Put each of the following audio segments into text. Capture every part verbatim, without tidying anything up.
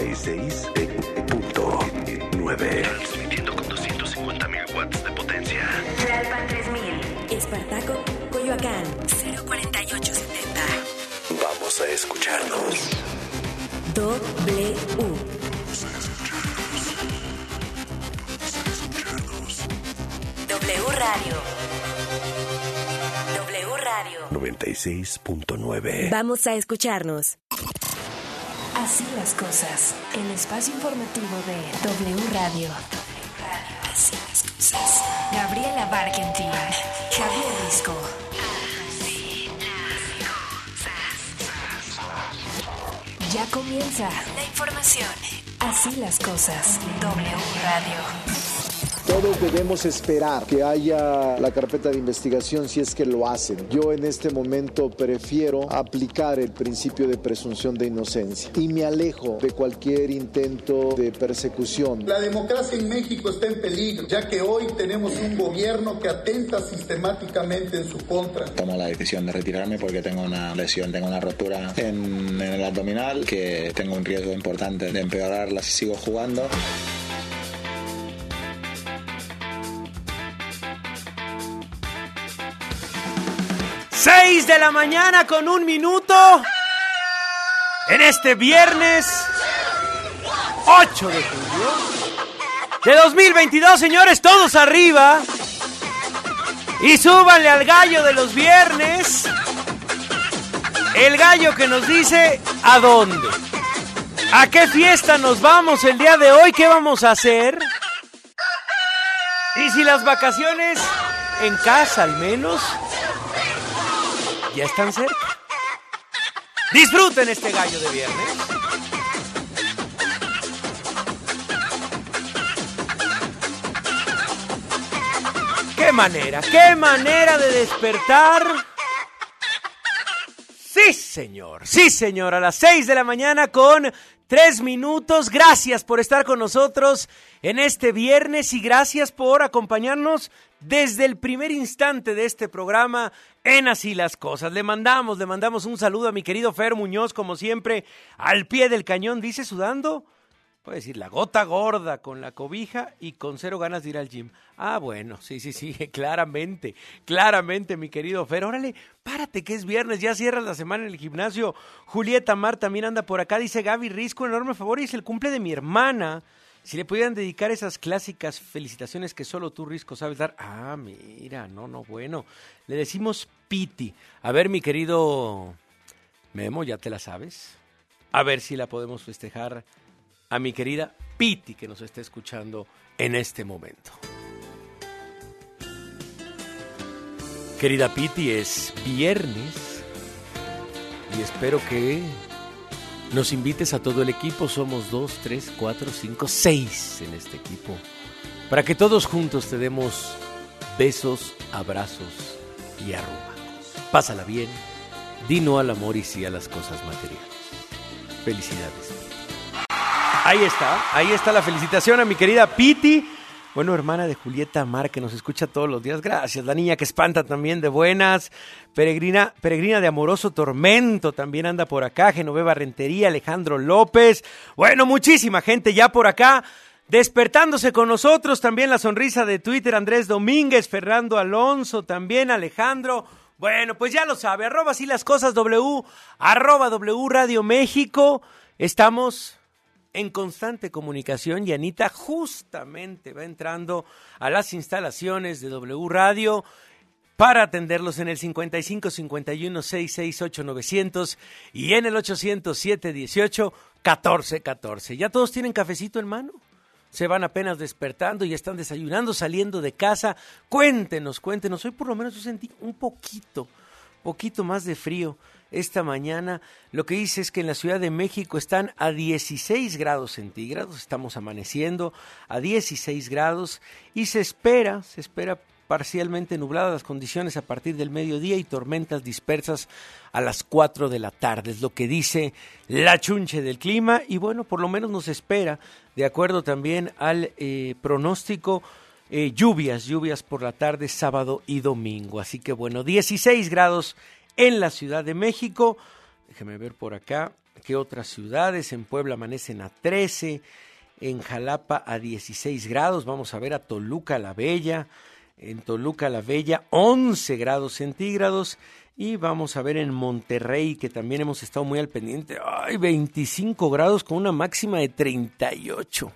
y seis punto nueve. Transmitiendo con doscientos cincuenta mil watts de potencia. Tlalpan tres mil. Espartaco, Coyoacán, cero cuarenta y ocho setenta. Vamos a escucharnos. W. W Radio. W Radio. noventa y seis punto nueve. Vamos a escucharnos. Así las cosas. El espacio informativo de W Radio. Así las cosas. Gabriela Barkentin. Javier Risco. Ya comienza la información. Así las cosas. W Radio. Todos debemos esperar que haya la carpeta de investigación si es que lo hacen. Yo en este momento prefiero aplicar el principio de presunción de inocencia y me alejo de cualquier intento de persecución. La democracia en México está en peligro, ya que hoy tenemos un gobierno que atenta sistemáticamente en su contra. Tomo la decisión de retirarme porque tengo una lesión, tengo una rotura en, en el abdominal, que tengo un riesgo importante de empeorarla si sigo jugando. seis de la mañana con un minuto en este viernes ocho de julio de dos mil veintidós, señores, todos arriba y súbanle al gallo de los viernes, el gallo que nos dice a dónde, a qué fiesta nos vamos el día de hoy, qué vamos a hacer y si las vacaciones en casa al menos ya están cerca. Disfruten este gallo de viernes. ¡Qué manera! ¡Qué manera de despertar! Sí, señor. Sí, señor. A las seis de la mañana con tres minutos. Gracias por estar con nosotros en este viernes y gracias por acompañarnos desde el primer instante de este programa en Así las Cosas. Le mandamos, le mandamos un saludo a mi querido Fer Muñoz, como siempre, al pie del cañón, dice sudando, puede decir la gota gorda con la cobija y con cero ganas de ir al gym. Ah, bueno, sí, sí, sí, claramente, claramente, mi querido Fer. Órale, párate que es viernes, ya cierras la semana en el gimnasio. Julieta Mar también anda por acá, dice Gaby Risco, enorme favor, y es el cumple de mi hermana. Si le pudieran dedicar esas clásicas felicitaciones que solo tú, Risco, sabes dar. Ah, mira, no, no, bueno. Le decimos Piti. A ver, mi querido Memo, ¿ya te la sabes? A ver si la podemos festejar a mi querida Piti, que nos está escuchando en este momento. Querida Piti, es viernes y espero que nos invites a todo el equipo, somos dos, tres, cuatro, cinco, seis en este equipo, para que todos juntos te demos besos, abrazos y arrumacos. Pásala bien, di no al amor y sí a las cosas materiales. Felicidades. Ahí está, ahí está la felicitación a mi querida Piti, bueno, hermana de Julieta Mar, que nos escucha todos los días. Gracias, la niña que espanta también de buenas. Peregrina, peregrina de amoroso tormento también anda por acá. Genoveva Rentería, Alejandro López. Bueno, muchísima gente ya por acá despertándose con nosotros. También la sonrisa de Twitter, Andrés Domínguez, Fernando Alonso, también Alejandro. Bueno, pues ya lo sabe, arroba así las cosas W, arroba W Radio México. Estamos en constante comunicación y Anita justamente va entrando a las instalaciones de W Radio para atenderlos en el cincuenta y cinco, cincuenta y uno, seiscientos sesenta y ocho, novecientos y en el ochocientos siete, dieciocho, catorce, catorce. ¿Ya todos tienen cafecito en mano? ¿Se van apenas despertando y están desayunando, saliendo de casa? Cuéntenos, cuéntenos. Hoy por lo menos yo sentí un poquito, poquito más de frío esta mañana. Lo que dice es que en la Ciudad de México están a dieciséis grados centígrados, estamos amaneciendo a dieciséis grados y se espera, se espera parcialmente nubladas las condiciones a partir del mediodía y tormentas dispersas a las cuatro de la tarde, es lo que dice la chunche del clima y bueno, por lo menos nos espera, de acuerdo también al eh, pronóstico, eh, lluvias, lluvias por la tarde, sábado y domingo, así que bueno, dieciséis grados en la Ciudad de México. Déjeme ver por acá. que otras ciudades. En Puebla amanecen a trece, en Jalapa a dieciséis grados. Vamos a ver a Toluca la Bella, en Toluca la Bella once grados centígrados. Y vamos a ver en Monterrey, que también hemos estado muy al pendiente, ¡ay! veinticinco grados con una máxima de treinta y ocho.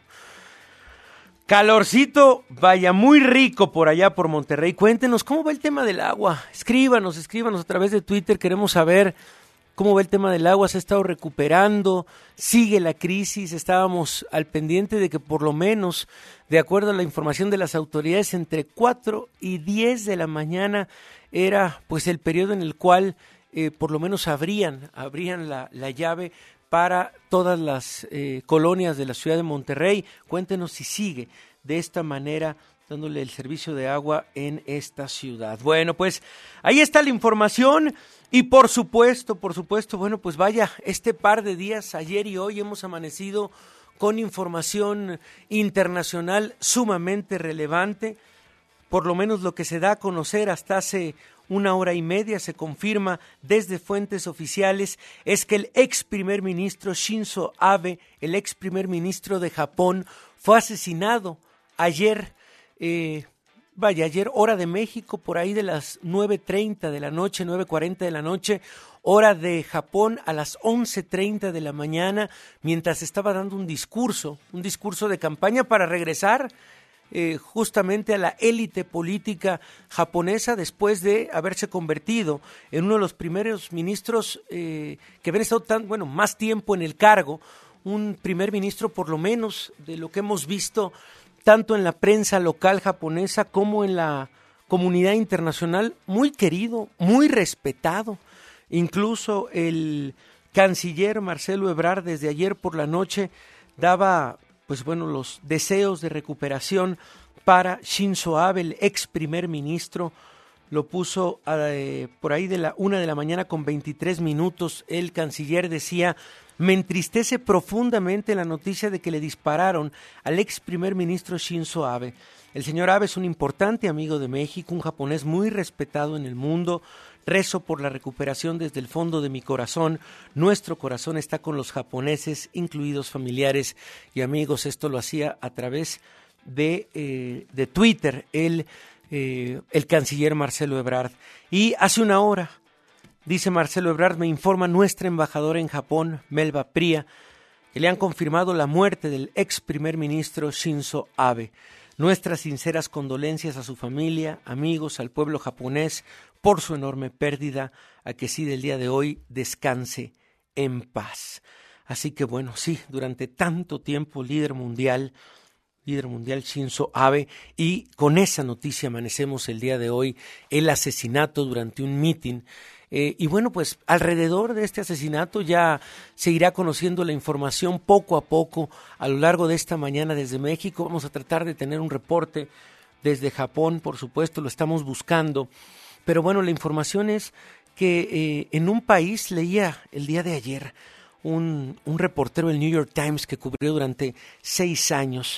Calorcito, vaya, muy rico por allá por Monterrey. Cuéntenos, ¿cómo va el tema del agua? Escríbanos, escríbanos a través de Twitter, queremos saber cómo va el tema del agua. Se ha estado recuperando, sigue la crisis. Estábamos al pendiente de que por lo menos, de acuerdo a la información de las autoridades, entre cuatro y diez de la mañana era pues el periodo en el cual eh, por lo menos abrían, abrían la, la llave para todas las eh, colonias de la ciudad de Monterrey. Cuéntenos si sigue de esta manera dándole el servicio de agua en esta ciudad. Bueno, pues ahí está la información y por supuesto, por supuesto, bueno, pues vaya, este par de días, ayer y hoy, hemos amanecido con información internacional sumamente relevante. Por lo menos lo que se da a conocer hasta hace una hora y media, se confirma desde fuentes oficiales, es que el ex primer ministro Shinzo Abe, el ex primer ministro de Japón, fue asesinado ayer, eh, vaya, ayer hora de México, por ahí de las nueve treinta de la noche, nueve cuarenta de la noche, hora de Japón a las once treinta de la mañana, mientras estaba dando un discurso, un discurso de campaña para regresar Eh, justamente a la élite política japonesa después de haberse convertido en uno de los primeros ministros eh, que habían estado tan, bueno, más tiempo en el cargo, un primer ministro por lo menos de lo que hemos visto tanto en la prensa local japonesa como en la comunidad internacional, muy querido, muy respetado. Incluso el canciller Marcelo Ebrard desde ayer por la noche daba pues bueno, los deseos de recuperación para Shinzo Abe, el ex primer ministro. Lo puso eh, por ahí de la una de la mañana con veintitrés minutos. El canciller decía: me entristece profundamente la noticia de que le dispararon al ex primer ministro Shinzo Abe. El señor Abe es un importante amigo de México, un japonés muy respetado en el mundo. Rezo por la recuperación desde el fondo de mi corazón. Nuestro corazón está con los japoneses, incluidos familiares y amigos. Esto lo hacía a través de, eh, de Twitter el, eh, el canciller Marcelo Ebrard. Y hace una hora, dice Marcelo Ebrard, me informa nuestra embajadora en Japón, Melba Pría, que le han confirmado la muerte del ex primer ministro Shinzo Abe. Nuestras sinceras condolencias a su familia, amigos, al pueblo japonés por su enorme pérdida, a que sí del día de hoy descanse en paz. Así que bueno, sí, durante tanto tiempo líder mundial, líder mundial Shinzo Abe, y con esa noticia amanecemos el día de hoy, el asesinato durante un mitin. Eh, y bueno, pues alrededor de este asesinato ya se irá conociendo la información poco a poco a lo largo de esta mañana desde México. Vamos a tratar de tener un reporte desde Japón, por supuesto, lo estamos buscando. Pero bueno, la información es que eh, en un país, leía el día de ayer, un, un reportero del New York Times que cubrió durante seis años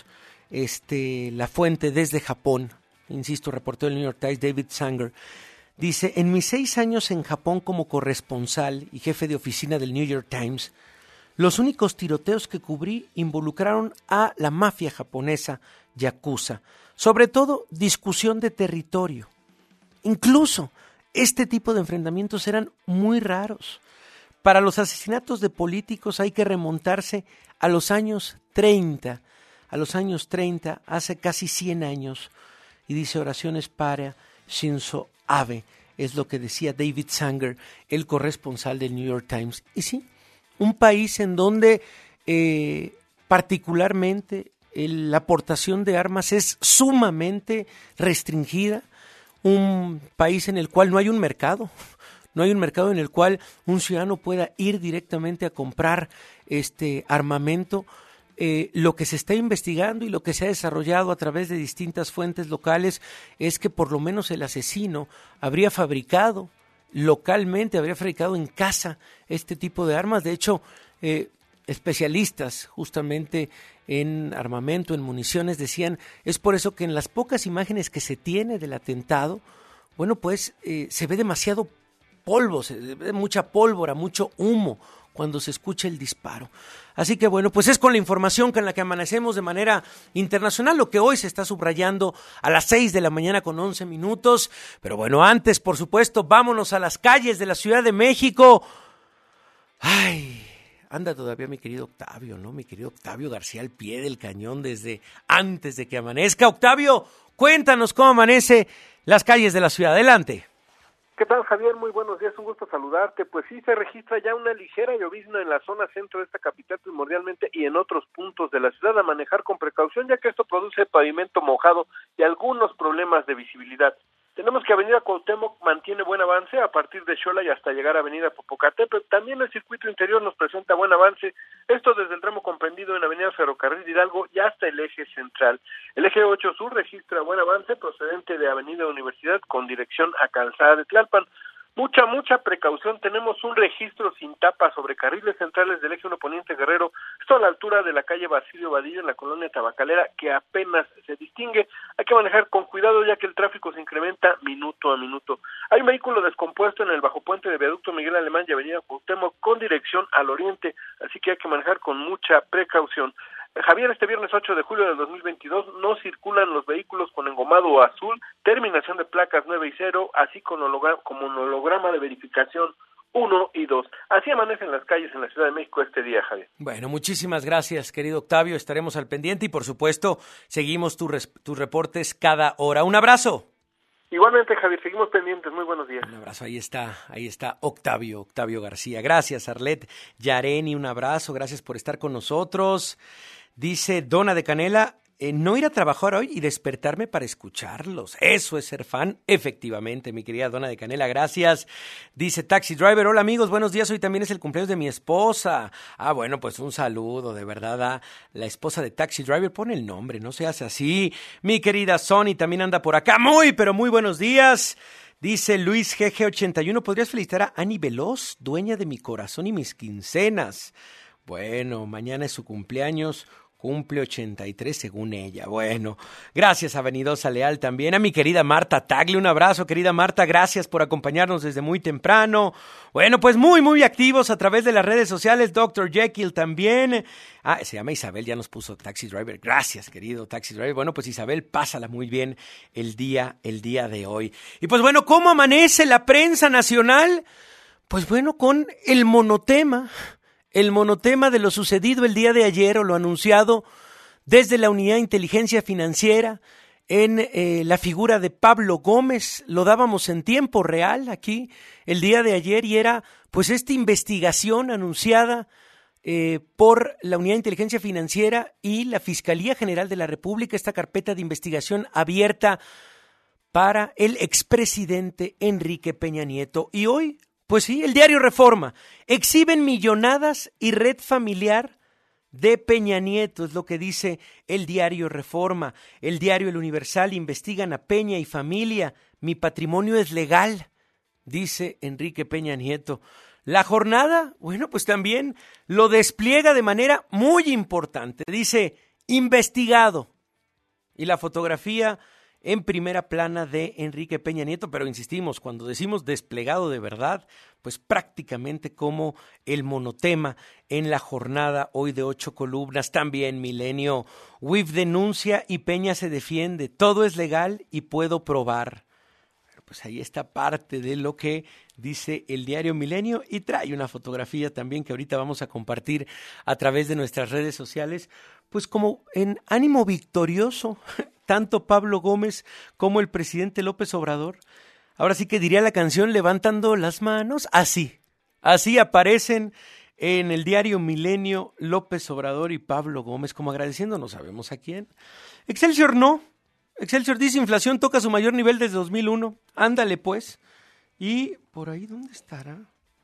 este, la fuente desde Japón, insisto, reportero del New York Times, David Sanger, dice: en mis seis años en Japón como corresponsal y jefe de oficina del New York Times, los únicos tiroteos que cubrí involucraron a la mafia japonesa yakuza, sobre todo discusión de territorio. Incluso este tipo de enfrentamientos eran muy raros. Para los asesinatos de políticos hay que remontarse a los años treinta, a los años treinta, hace casi cien años, y dice: oraciones para Shinzo Abe, es lo que decía David Sanger, el corresponsal del New York Times. Y sí, un país en donde eh, particularmente el, la aportación de armas es sumamente restringida, un país en el cual no hay un mercado, no hay un mercado en el cual un ciudadano pueda ir directamente a comprar este armamento. Eh, lo que se está investigando y lo que se ha desarrollado a través de distintas fuentes locales es que por lo menos el asesino habría fabricado localmente, habría fabricado en casa este tipo de armas. De hecho, eh, especialistas justamente en armamento, en municiones, decían, es por eso que en las pocas imágenes que se tiene del atentado, bueno, pues eh, se ve demasiado polvo, se ve mucha pólvora, mucho humo, cuando se escucha el disparo. Así que bueno, pues es con la información con la que amanecemos de manera internacional, lo que hoy se está subrayando a las seis de la mañana con once minutos. Pero bueno, antes, por supuesto, vámonos a las calles de la Ciudad de México. Ay, anda todavía mi querido Octavio, ¿no? Mi querido Octavio García al pie del cañón desde antes de que amanezca. Octavio, cuéntanos cómo amanece las calles de la ciudad. Adelante. ¿Qué tal, Javier? Muy buenos días, un gusto saludarte. Pues sí, se registra ya una ligera llovizna en la zona centro de esta capital primordialmente y en otros puntos de la ciudad, a manejar con precaución, ya que esto produce pavimento mojado y algunos problemas de visibilidad. Tenemos que Avenida Cuauhtémoc mantiene buen avance a partir de Xola y hasta llegar a Avenida Popocatépetl. También el circuito interior nos presenta buen avance, esto desde el tramo comprendido en Avenida Ferrocarril de Hidalgo y hasta el eje central. El eje ocho Sur registra buen avance procedente de Avenida Universidad con dirección a Calzada de Tlalpan. Mucha, mucha precaución, tenemos un registro sin tapa sobre carriles centrales del eje uno Poniente Guerrero, esto a la altura de la calle Basilio Vadillo en la colonia Tabacalera, que apenas se distingue. Hay que manejar con cuidado ya que el tráfico se incrementa minuto a minuto. Hay un vehículo descompuesto en el bajopuente de Viaducto Miguel Alemán y Avenida Cuauhtémoc con dirección al oriente, así que hay que manejar con mucha precaución. Javier, este viernes ocho de julio del dos mil veintidós no circulan los vehículos con engomado azul, terminación de placas nueve y cero, así como un holograma de verificación uno y dos. Así amanecen las calles en la Ciudad de México este día, Javier. Bueno, muchísimas gracias, querido Octavio. Estaremos al pendiente y, por supuesto, seguimos tu res- tus reportes cada hora. Un abrazo. Igualmente, Javier, seguimos pendientes. Muy buenos días. Un abrazo, ahí está, ahí está Octavio, Octavio García. Gracias, Arlet Yareni, un abrazo, gracias por estar con nosotros. Dice Dona de Canela, eh, no ir a trabajar hoy y despertarme para escucharlos. Eso es ser fan, efectivamente, mi querida Dona de Canela, gracias. Dice Taxi Driver, hola amigos, buenos días, hoy también es el cumpleaños de mi esposa. Ah, bueno, pues un saludo, de verdad, a la esposa de Taxi Driver, pone el nombre, no se hace así. Mi querida Sony también anda por acá, muy, pero muy buenos días. Dice Luis G G ochenta y uno, ¿podrías felicitar a Ani Veloz, dueña de mi corazón y mis quincenas? Bueno, mañana es su cumpleaños. Cumple ochenta y tres según ella. Bueno, gracias a Venidosa Leal también. A mi querida Marta Tagle, un abrazo, querida Marta. Gracias por acompañarnos desde muy temprano. Bueno, pues muy, muy activos a través de las redes sociales. doctor Jekyll también. Ah, se llama Isabel, ya nos puso Taxi Driver. Gracias, querido Taxi Driver. Bueno, pues Isabel, pásala muy bien el día, el día de hoy. Y pues bueno, ¿cómo amanece la prensa nacional? Pues bueno, con el monotema. El monotema de lo sucedido el día de ayer o lo anunciado desde la Unidad de Inteligencia Financiera en eh, la figura de Pablo Gómez. Lo dábamos en tiempo real aquí el día de ayer y era pues esta investigación anunciada eh, por la Unidad de Inteligencia Financiera y la Fiscalía General de la República, esta carpeta de investigación abierta para el expresidente Enrique Peña Nieto. Y hoy, pues sí, el diario Reforma, exhiben millonadas y red familiar de Peña Nieto, es lo que dice el diario Reforma. El diario El Universal, investigan a Peña y familia, mi patrimonio es legal, dice Enrique Peña Nieto. La Jornada, bueno, pues también lo despliega de manera muy importante, dice investigado, y la fotografía en primera plana de Enrique Peña Nieto, pero insistimos, cuando decimos desplegado de verdad, pues prácticamente como el monotema en La Jornada, hoy de ocho columnas, también Milenio, W I F denuncia y Peña se defiende, todo es legal y puedo probar. Pero pues ahí está parte de lo que dice el diario Milenio y trae una fotografía también que ahorita vamos a compartir a través de nuestras redes sociales, pues como en ánimo victorioso, tanto Pablo Gómez como el presidente López Obrador. Ahora sí que diría la canción levantando las manos, así, así aparecen en el diario Milenio López Obrador y Pablo Gómez como agradeciendo, no sabemos a quién. Excelsior no, Excelsior dice inflación toca su mayor nivel desde dos mil uno, ándale pues, y por ahí ¿dónde estará?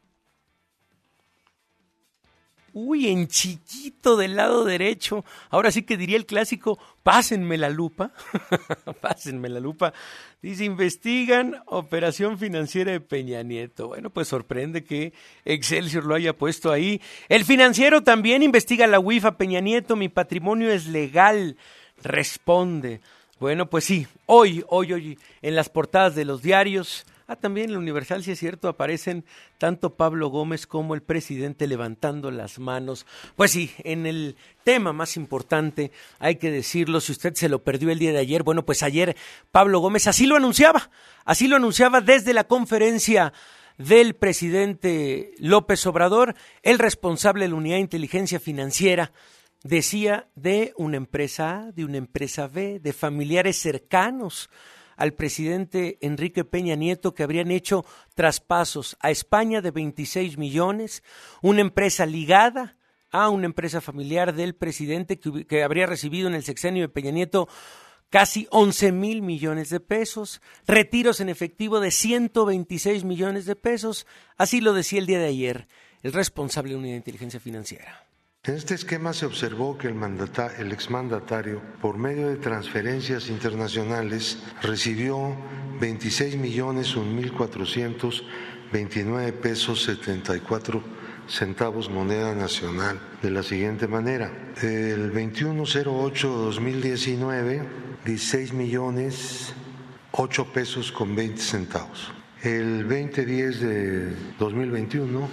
Uy, en chiquito del lado derecho. Ahora sí que diría el clásico, pásenme la lupa. Pásenme la lupa. Dice, investigan operación financiera de Peña Nieto. Bueno, pues sorprende que Excelsior lo haya puesto ahí. El Financiero también investiga la U I F a Peña Nieto. Mi patrimonio es legal. Responde. Bueno, pues sí, hoy, hoy, hoy, en las portadas de los diarios, Ah, también en la Universal, sí es cierto, aparecen tanto Pablo Gómez como el presidente levantando las manos. Pues sí, en el tema más importante, hay que decirlo, si usted se lo perdió el día de ayer, bueno, pues ayer Pablo Gómez así lo anunciaba, así lo anunciaba desde la conferencia del presidente López Obrador, el responsable de la Unidad de Inteligencia Financiera, decía de una empresa A, de una empresa B, de familiares cercanos al presidente Enrique Peña Nieto que habrían hecho traspasos a España de veintiséis millones, una empresa ligada a una empresa familiar del presidente que, que habría recibido en el sexenio de Peña Nieto casi once mil millones de pesos, retiros en efectivo de ciento veintiséis millones de pesos, así lo decía el día de ayer el responsable de la Unidad de Inteligencia Financiera. En este esquema se observó que el, mandata, el exmandatario, por medio de transferencias internacionales, recibió veintiséis millones un mil cuatrocientos veintinueve pesos setenta y cuatro centavos moneda nacional de la siguiente manera. El veintiuno cero ocho dos mil diecinueve, dieciséis millones ocho pesos con veinte centavos. El veinte diez de dos mil veintiuno,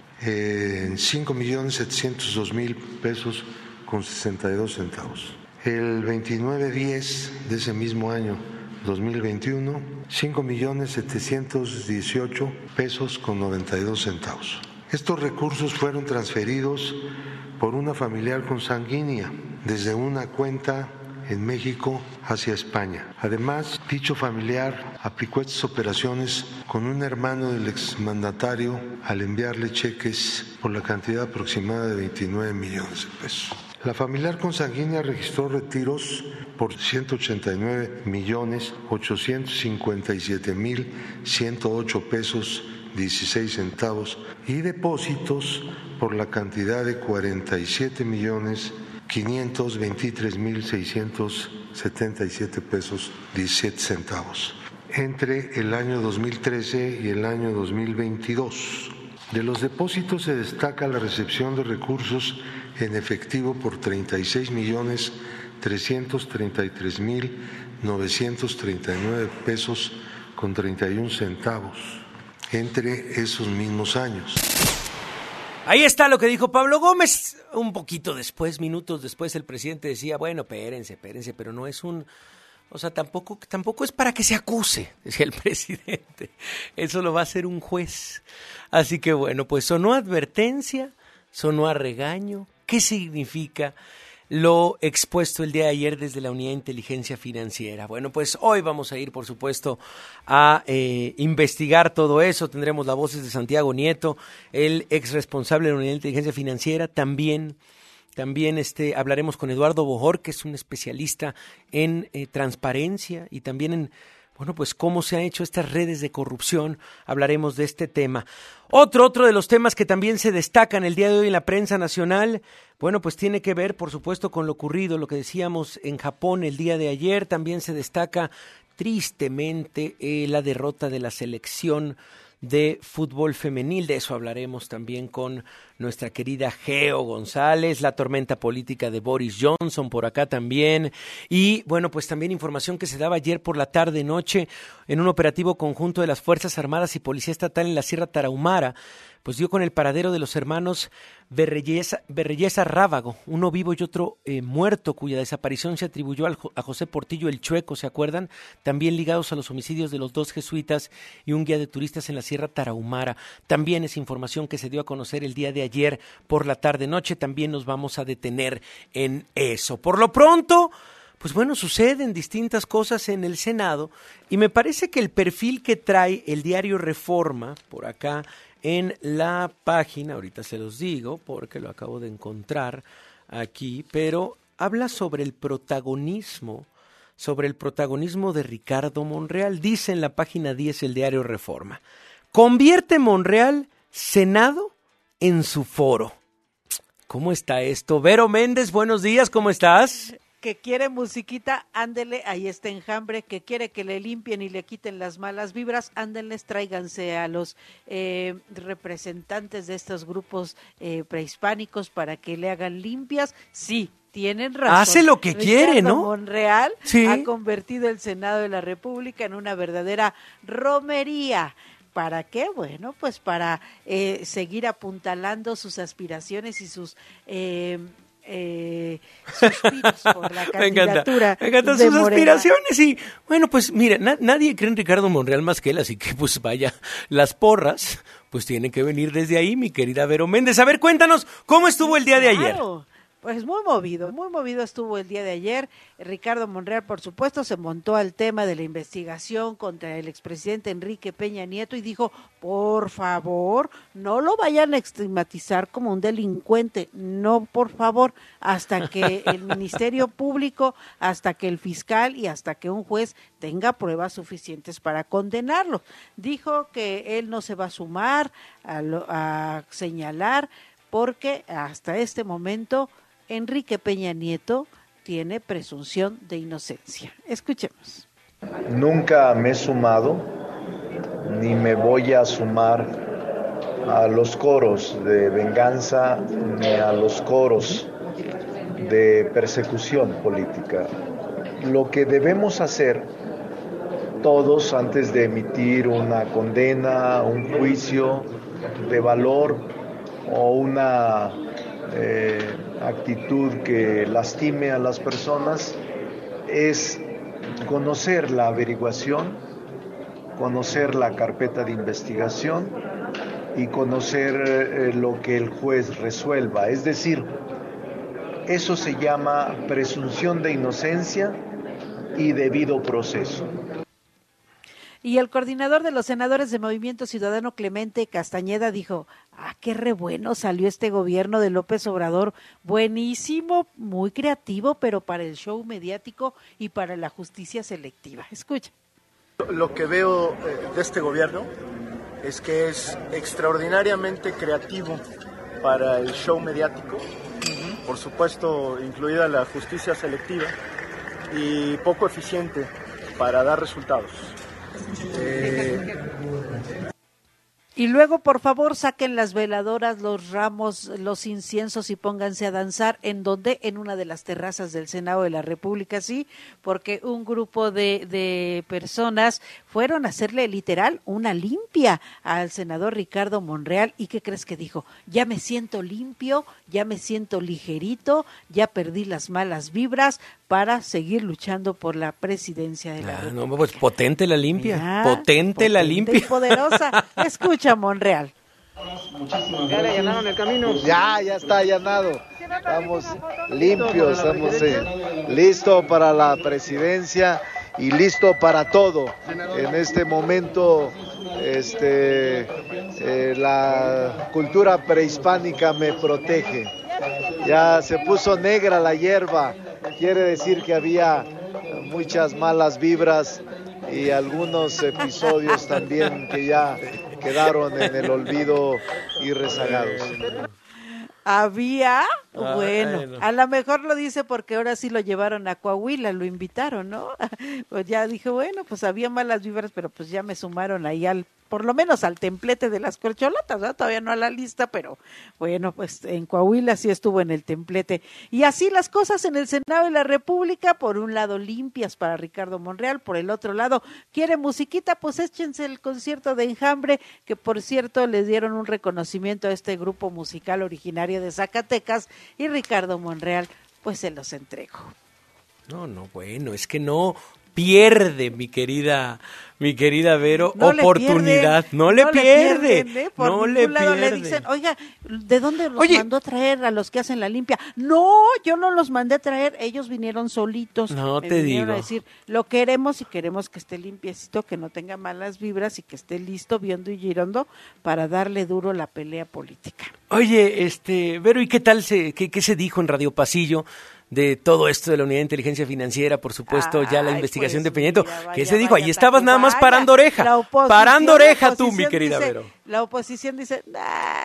en cinco millones setecientos dos mil pesos con sesenta y dos centavos. El veintinueve diez de ese mismo año, dos mil veintiuno, cinco millones setecientos dieciocho pesos con noventa y dos centavos. Estos recursos fueron transferidos por una familiar consanguínea desde una cuenta en México hacia España. Además, dicho familiar aplicó estas operaciones con un hermano del exmandatario al enviarle cheques por la cantidad aproximada de veintinueve millones de pesos. La familiar consanguínea registró retiros por ciento ochenta y nueve millones ochocientos cincuenta y siete mil ciento ocho pesos dieciséis centavos y depósitos por la cantidad de cuarenta y siete millones quinientos veintitrés mil seiscientos setenta y siete pesos diecisiete centavos entre el año dos mil trece y el año dos mil veintidós. De los depósitos se destaca la recepción de recursos en efectivo por treinta y seis millones trescientos treinta y tres mil novecientos treinta y nueve pesos con treinta y un centavos entre esos mismos años. Ahí está lo que dijo Pablo Gómez. Un poquito después, minutos después, el presidente decía, bueno, espérense, espérense, pero no es un... O sea, tampoco, tampoco es para que se acuse, decía el presidente. Eso lo va a hacer un juez. Así que bueno, pues sonó advertencia, sonó a regaño. ¿Qué significa lo expuesto el día de ayer desde la Unidad de Inteligencia Financiera? Bueno, pues hoy vamos a ir, por supuesto, a eh, investigar todo eso. Tendremos las voces de Santiago Nieto, el ex responsable de la Unidad de Inteligencia Financiera. También, también este, hablaremos con Eduardo Bojor, que es un especialista en eh, transparencia y también en, bueno, pues cómo se han hecho estas redes de corrupción. Hablaremos de este tema. Otro, otro de los temas que también se destacan el día de hoy en la prensa nacional, bueno, pues tiene que ver, por supuesto, con lo ocurrido, lo que decíamos en Japón el día de ayer. También se destaca tristemente eh, la derrota de la selección de fútbol femenil. De eso hablaremos también con nuestra querida Geo González, la tormenta política de Boris Johnson por acá también. Y bueno, pues también información que se daba ayer por la tarde-noche en un operativo conjunto de las Fuerzas Armadas y Policía Estatal en la Sierra Tarahumara, pues dio con el paradero de los hermanos Berreyesa, Berreyesa Rábago, uno vivo y otro eh, muerto, cuya desaparición se atribuyó al, a José Portillo el Chueco, ¿se acuerdan? También ligados a los homicidios de los dos jesuitas y un guía de turistas en la Sierra Tarahumara. También es información que se dio a conocer el día de ayer por la tarde-noche. También nos vamos a detener en eso. Por lo pronto, pues bueno, suceden distintas cosas en el Senado y me parece que el perfil que trae el diario Reforma, por acá, en la página, ahorita se los digo porque lo acabo de encontrar aquí, pero habla sobre el protagonismo, sobre el protagonismo de Ricardo Monreal. Dice en la página diez el diario Reforma, convierte Monreal Senado en su foro. ¿Cómo está esto? Vero Méndez, buenos días, ¿cómo estás? Que quiere musiquita, ándele, ahí está Enjambre, que quiere que le limpien y le quiten las malas vibras, ándenles, tráiganse a los eh, representantes de estos grupos eh, prehispánicos para que le hagan limpias, sí, tienen razón. Hace lo que Ricardo quiere, ¿no? Monreal sí. ha convertido el Senado de la República en una verdadera romería. ¿Para qué? Bueno, pues para eh, seguir apuntalando sus aspiraciones y sus eh, eh, suspiros por la candidatura. Me encantan de sus Morena. aspiraciones y, bueno, pues mira, na- nadie cree en Ricardo Monreal más que él, así que pues vaya, las porras pues tienen que venir desde ahí, mi querida Vero Méndez. A ver, cuéntanos, ¿cómo estuvo el día de ayer? Claro. Pues muy movido, muy movido estuvo el día de ayer. Ricardo Monreal, por supuesto, se montó al tema de la investigación contra el expresidente Enrique Peña Nieto y dijo, por favor, no lo vayan a estigmatizar como un delincuente, no, por favor, hasta que el Ministerio Público, hasta que el fiscal y hasta que un juez tenga pruebas suficientes para condenarlo. Dijo que él no se va a sumar a, lo, a señalar porque hasta este momento Enrique Peña Nieto tiene presunción de inocencia. Escuchemos. Nunca me he sumado, ni me voy a sumar a los coros de venganza, ni a los coros de persecución política. Lo que debemos hacer todos antes de emitir una condena, un juicio de valor o una eh, actitud que lastime a las personas es conocer la averiguación, conocer la carpeta de investigación y conocer eh, lo que el juez resuelva. Es decir, eso se llama presunción de inocencia y debido proceso. Y el coordinador de los senadores de Movimiento Ciudadano, Clemente Castañeda, dijo, ah, qué re bueno salió este gobierno de López Obrador, buenísimo, muy creativo, pero para el show mediático y para la justicia selectiva. Escucha. Lo que veo eh, de este gobierno es que es extraordinariamente creativo para el show mediático, uh-huh. por supuesto incluida la justicia selectiva, y poco eficiente para dar resultados. Eh... Y luego, por favor, saquen las veladoras, los ramos, los inciensos y pónganse a danzar. ¿En dónde? En una de las terrazas del Senado de la República, sí, porque un grupo de, de personas fueron a hacerle literal una limpia al senador Ricardo Monreal. ¿Y qué crees que dijo? Ya me siento limpio, ya me siento ligerito, ya perdí las malas vibras para seguir luchando por la presidencia de la ah, República. No, pues potente la limpia, Mira, potente, potente la limpia. Y poderosa. Escucha, Monreal. ¿Ya le allanaron el camino? Ya, ya está allanado. Estamos limpios, estamos eh, listos para la presidencia y listo para todo. En este momento, este, eh, la cultura prehispánica me protege. Ya se puso negra la hierba, quiere decir que había muchas malas vibras y algunos episodios también que ya quedaron en el olvido y rezagados. Había, Ah, bueno, bueno. a lo mejor lo dice porque ahora sí lo llevaron a Coahuila, lo invitaron, ¿no? Pues ya dije, bueno, pues había malas vibras, pero pues ya me sumaron ahí al, por lo menos al templete de las corcholatas, ¿no? Todavía no a la lista, pero bueno, pues en Coahuila sí estuvo en el templete. Y así las cosas en el Senado de la República, por un lado limpias para Ricardo Monreal, por el otro lado, quiere musiquita, pues échense el concierto de Enjambre, que por cierto les dieron un reconocimiento a este grupo musical originario de Zacatecas, y Ricardo Monreal pues se los entregó. No, no, bueno, es que no pierde, mi querida, mi querida Vero, No le oportunidad, pierden, no le no le pierde, pierden, ¿eh? Por no ningún le lado pierde. le dicen, oiga, ¿de dónde los Oye. mandó a traer a los que hacen la limpia? No, yo no los mandé a traer, ellos vinieron solitos. No Me te vinieron digo. a decir, lo queremos y queremos que esté limpiecito, que no tenga malas vibras y que esté listo, viendo y girando para darle duro la pelea política. Oye, este, Vero, ¿y qué tal se, qué, qué se dijo en Radio Pasillo de todo esto de la Unidad de Inteligencia Financiera, por supuesto, ya la Ay, investigación pues de Peña Nieto? mira, ¿Qué vaya, se dijo? vaya, Ahí estabas Taco, nada más vaya. parando oreja, La oposición- parando la oreja tú, mi oposición querida dice- Vero. La oposición dice, nah,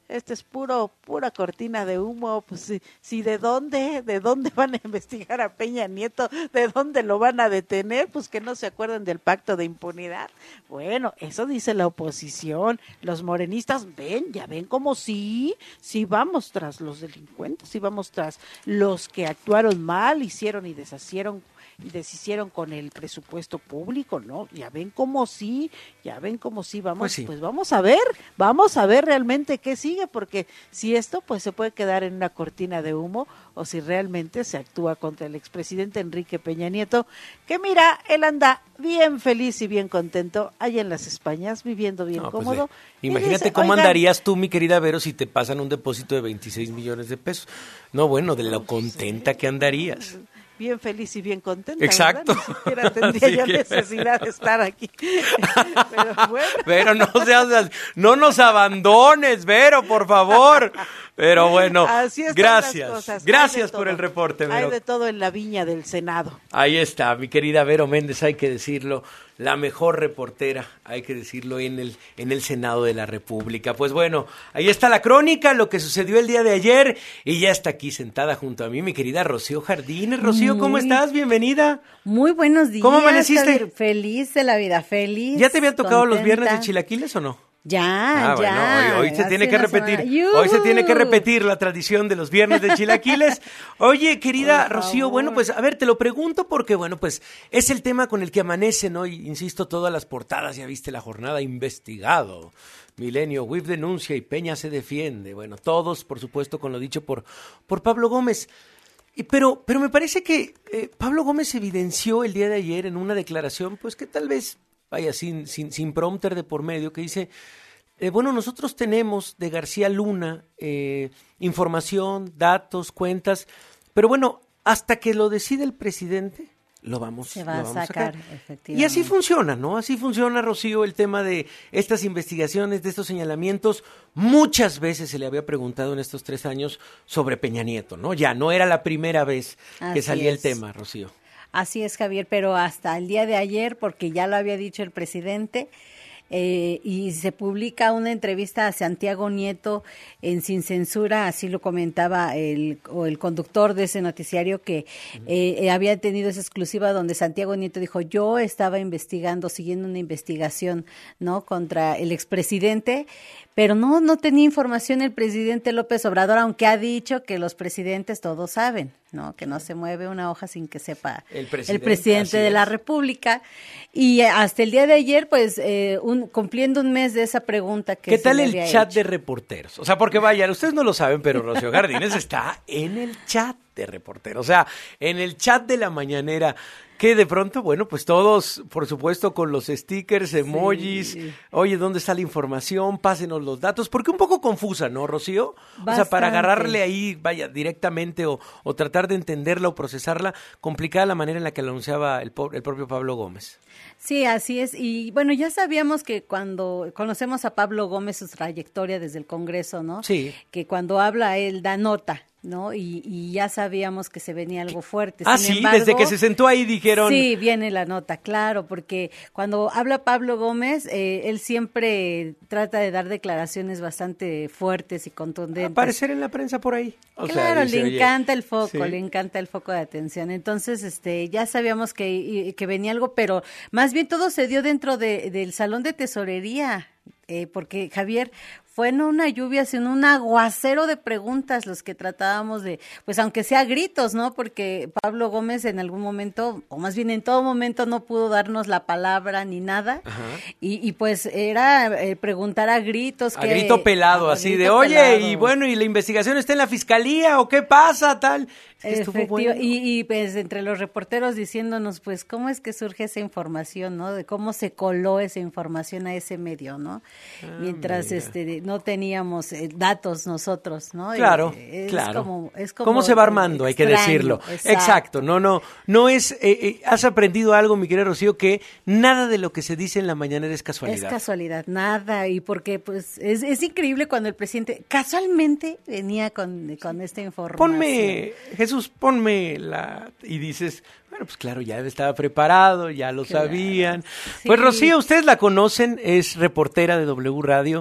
este es puro, pura cortina de humo, pues si, si de dónde, de dónde van a investigar a Peña Nieto, de dónde lo van a detener, pues que no se acuerden del pacto de impunidad. Bueno, eso dice la oposición, los morenistas ven, ya ven como sí, sí vamos tras los delincuentes, sí vamos tras los que actuaron mal, hicieron y deshacieron y deshicieron con el presupuesto público, ¿no? Ya ven cómo sí, ya ven cómo sí, vamos, Pues sí. pues vamos a ver, vamos a ver realmente qué sigue, porque si esto pues se puede quedar en una cortina de humo o si realmente se actúa contra el expresidente Enrique Peña Nieto, que mira, él anda bien feliz y bien contento allá en las Españas, viviendo bien No, pues, cómodo. eh, imagínate dice, cómo oigan, andarías tú, mi querida Vero, si te pasan un depósito de veintiséis millones de pesos. No, bueno, de lo contenta que andarías. bien feliz y bien contenta. Exacto. ¿Verdad? Ni siquiera tendría Así yo que- necesidad de estar aquí. Pero bueno. Pero no seas, no nos abandones, Vero, por favor. Pero bueno, Así están gracias. las cosas. Hay Gracias de por todo. el reporte, Hay Vero. de todo en la viña del Senado. Ahí está, mi querida Vero Méndez, hay que decirlo, la mejor reportera, hay que decirlo, en el, en el Senado de la República. Pues bueno, ahí está la crónica, lo que sucedió el día de ayer, y ya está aquí sentada junto a mí mi querida Rocío Jardines. Rocío, ¿cómo Muy- estás? Bienvenida. Muy buenos días. ¿Cómo amaneciste? Javier. Feliz de la vida, feliz. ¿Ya te habían tocado los contenta. viernes de chilaquiles o no? Ya, Ah, ya. bueno, hoy, hoy se hace tiene que una repetir, semana. hoy se tiene que ¡Yujú! repetir la tradición de los viernes de chilaquiles. Oye, querida Por Rocío, favor. bueno, pues a ver, te lo pregunto porque, bueno, pues es el tema con el que amanecen hoy, insisto, todas las portadas, ya viste la jornada, investigado. Milenio, W I F denuncia y Peña se defiende. Bueno, todos, por supuesto, con lo dicho por, por Pablo Gómez. Y pero, pero me parece que eh, Pablo Gómez evidenció el día de ayer en una declaración, pues que tal vez, vaya, sin, sin, sin prompter de por medio, que dice, eh, bueno, nosotros tenemos de García Luna eh, información, datos, cuentas, pero bueno, hasta que lo decide el presidente, lo vamos, Se va lo a vamos sacar, sacar. efectivamente. Y así funciona, ¿no? Así funciona, Rocío, el tema de estas investigaciones, de estos señalamientos. Muchas veces se le había preguntado en estos tres años sobre Peña Nieto, ¿no? Ya no era la primera vez que Así salía el es. tema, Rocío. Así es, Javier, pero hasta el día de ayer, porque ya lo había dicho el presidente, eh, y se publica una entrevista a Santiago Nieto en Sin Censura, así lo comentaba el, o el conductor de ese noticiario, que eh, eh, había tenido esa exclusiva donde Santiago Nieto dijo, yo estaba investigando, siguiendo una investigación, ¿no?, contra el expresidente, pero no, no tenía información el presidente López Obrador, aunque ha dicho que los presidentes todos saben, ¿no?, que no se mueve una hoja sin que sepa El el presidente, presidente, así de la es. República. Y eh, hasta el día de ayer, pues, eh, un, cumpliendo un mes de esa pregunta que ¿Qué se tal le el había chat hecho. de reporteros? O sea, porque vayan, ustedes no lo saben, pero Rocío Jardines está en el chat de reporteros, o sea, en el chat de la mañanera, que de pronto, bueno, pues todos, por supuesto, con los stickers, emojis, Sí. oye, ¿dónde está la información? Pásenos los datos, porque un poco confusa, ¿no, Rocío? O sea, para Bastante. agarrarle ahí, vaya, directamente o, o tratar de entenderla o procesarla, complicada la manera en la que lo anunciaba el, po- el propio Pablo Gómez. Sí, así es. Y bueno, ya sabíamos que cuando conocemos a Pablo Gómez, su trayectoria desde el Congreso, ¿no? Sí. Que cuando habla él da nota, ¿no? Y, y ya sabíamos que se venía algo fuerte. Ah, Sin sí, embargo, desde que se sentó ahí dijeron... Sí, viene la nota, claro, porque cuando habla Pablo Gómez, eh, él siempre trata de dar declaraciones bastante fuertes y contundentes. Aparecer en la prensa por ahí. O sea, Claro, dice, le oye, encanta el foco, sí. le encanta el foco de atención. Entonces, este, ya sabíamos que, y- que venía algo, pero más bien todo se dio dentro de, del salón de tesorería, eh, porque Javier, fue no una lluvia, sino un aguacero de preguntas los que tratábamos de, pues aunque sea gritos, ¿no? Porque Pablo Gómez en algún momento, o más bien en todo momento, no pudo darnos la palabra ni nada. Ajá. Y, y pues era eh, preguntar a gritos. A que- grito pelado, a así grito de, oye, pelado. y bueno, ¿y la investigación está en la fiscalía o qué pasa, tal? Es que estuvo Efectivo- bueno. y, y pues entre los reporteros diciéndonos pues cómo es que surge esa información, ¿no? De cómo se coló esa información a ese medio, ¿no? Ah, Mientras mira. este no teníamos eh, datos nosotros, ¿no? Claro, Eh, es claro. Como, es como ¿Cómo se va armando? Hay que extraño, decirlo. exacto. Exacto. No, no, no es, eh, eh, has aprendido algo, mi querida Rocío, que nada de lo que se dice en la mañanera es Es casualidad. casualidad, nada, y porque pues es, es increíble cuando el presidente casualmente venía con, con esta información. Ponme, Jesús, ponme la... Y dices, bueno, pues claro, ya estaba preparado, ya lo Claro, sabían. sí. Pues Rocío, ustedes la conocen, es reportera de W Radio,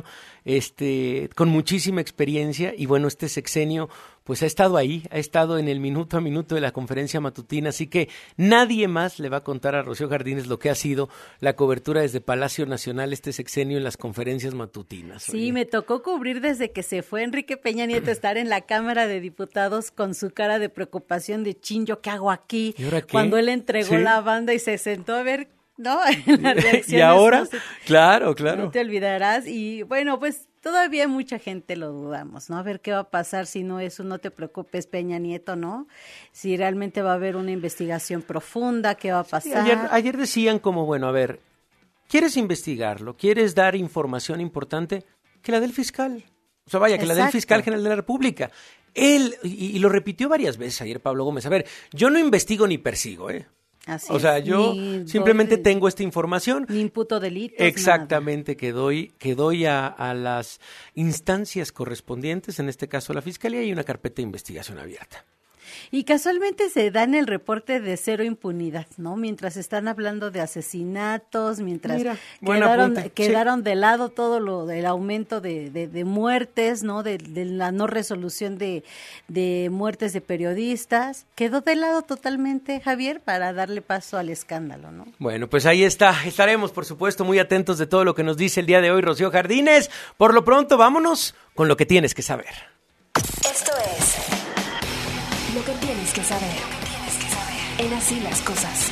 este, con muchísima experiencia y bueno, este sexenio pues ha estado ahí, ha estado en el minuto a minuto de la conferencia matutina, así que nadie más le va a contar a Rocío Jardines lo que ha sido la cobertura desde Palacio Nacional este sexenio en las conferencias matutinas. Sí, oye. me tocó cubrir desde que se fue Enrique Peña Nieto, estar en la Cámara de Diputados con su cara de preocupación de chin, ¿yo qué hago aquí? ¿Y ahora qué? Cuando él entregó ¿Sí? la banda y se sentó a ver, ¿no? En las reacciones. ¿Y ahora? No sé, claro, claro. No te olvidarás y bueno, pues todavía mucha gente lo dudamos, ¿no? A ver qué va a pasar si no eso, no te preocupes, Peña Nieto, ¿no? Si realmente va a haber una investigación profunda, ¿qué va a pasar? Sí, ayer, ayer decían como, bueno, a ver, ¿quieres investigarlo? ¿Quieres dar información importante? Que la del fiscal. O sea, vaya, que Exacto. la del fiscal general de la República. Él, y, y lo repitió varias veces ayer Pablo Gómez, a ver, yo no investigo ni persigo, ¿eh? Así o sea, es, yo ni simplemente doy, tengo esta información. Ni imputo delitos. Exactamente, nada. que doy, que doy a, a las instancias correspondientes, en este caso a la Fiscalía, y una carpeta de investigación abierta. Y casualmente se da en el reporte de cero impunidad, ¿no? Mientras están hablando de asesinatos, mientras Mira, quedaron, apunte. quedaron sí. de lado todo lo del aumento de, de, de muertes, ¿no? De, de la no resolución de, de muertes de periodistas. Quedó de lado totalmente, Javier, para darle paso al escándalo, ¿no? Bueno, pues ahí está. Estaremos, por supuesto, muy atentos de todo lo que nos dice el día de hoy Rocío Jardines. Por lo pronto, vámonos con lo que tienes que saber. Esto es lo que tienes que saber. En Así las Cosas.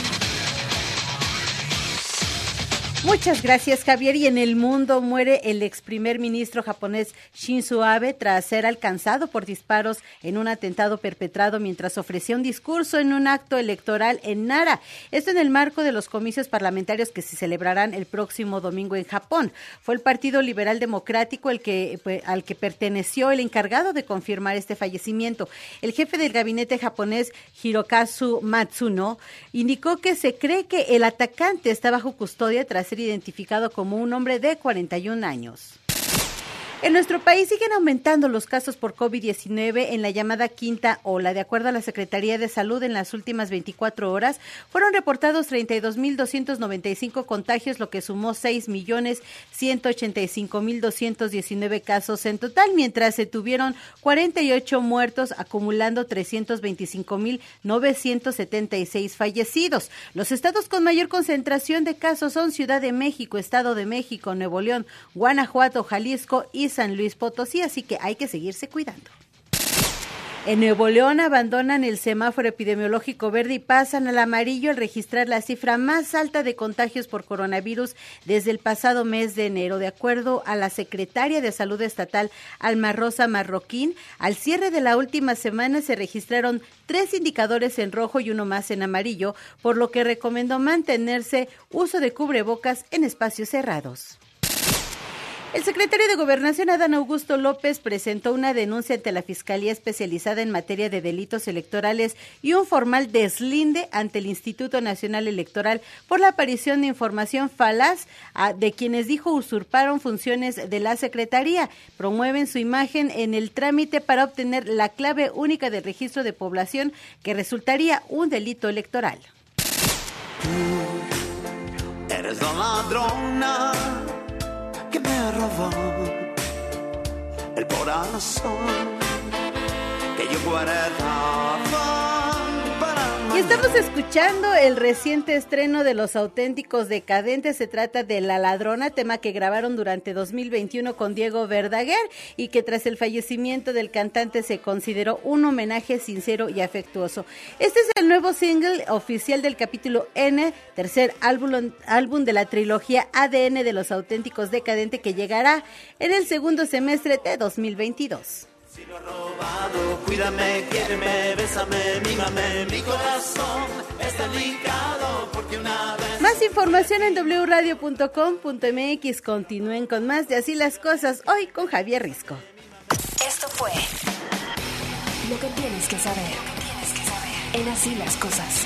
Muchas gracias, Javier. Y en el mundo muere el ex primer ministro japonés Shinzo Abe tras ser alcanzado por disparos en un atentado perpetrado mientras ofrecía un discurso en un acto electoral en Nara. Esto en el marco de los comicios parlamentarios que se celebrarán el próximo domingo en Japón. Fue el Partido Liberal Democrático el que pues, al que perteneció el encargado de confirmar este fallecimiento. El jefe del gabinete japonés, Hirokazu Matsuno, indicó que se cree que el atacante está bajo custodia tras ser identificado como un hombre de cuarenta y un años. En nuestro país siguen aumentando los casos por COVID diecinueve en la llamada quinta ola. De acuerdo a la Secretaría de Salud, en las últimas veinticuatro horas fueron reportados treinta y dos mil doscientos noventa y cinco contagios, lo que sumó seis millones ciento ochenta y cinco mil doscientos diecinueve casos en total, mientras se tuvieron cuarenta y ocho muertos, acumulando trescientos veinticinco mil novecientos setenta y seis fallecidos. Los estados con mayor concentración de casos son Ciudad de México, Estado de México, Nuevo León, Guanajuato, Jalisco y San Luis Potosí, así que hay que seguirse cuidando. En Nuevo León abandonan el semáforo epidemiológico verde y pasan al amarillo al registrar la cifra más alta de contagios por coronavirus desde el pasado mes de enero. De acuerdo a la secretaria de Salud Estatal, Alma Rosa Marroquín, al cierre de la última semana se registraron tres indicadores en rojo y uno más en amarillo, por lo que recomendó mantenerse uso de cubrebocas en espacios cerrados. El secretario de Gobernación, Adán Augusto López, presentó una denuncia ante la Fiscalía Especializada en Materia de Delitos Electorales y un formal deslinde ante el Instituto Nacional Electoral por la aparición de información falaz de quienes dijo usurparon funciones de la Secretaría. Promueven su imagen en el trámite para obtener la clave única del registro de población, que resultaría un delito electoral. Tú eres la ladrona que me robó el corazón que yo guardaba para Y estamos escuchando el reciente estreno de Los Auténticos Decadentes. Se trata de La Ladrona, tema que grabaron durante dos mil veintiuno con Diego Verdaguer y que tras el fallecimiento del cantante se consideró un homenaje sincero y afectuoso. Este es el nuevo single oficial del capítulo N, tercer álbum, álbum de la trilogía A D N de Los Auténticos Decadentes, que llegará en el segundo semestre de dos mil veintidós. Si lo he robado, cuídame, quiéreme, bésame, mímame, mi corazón es delicado porque una vez... Más información en doble u radio punto com punto m x. Continúen con más de Así las Cosas, hoy con Javier Risco. Esto fue lo que tienes que saber, tienes que saber en Así las Cosas.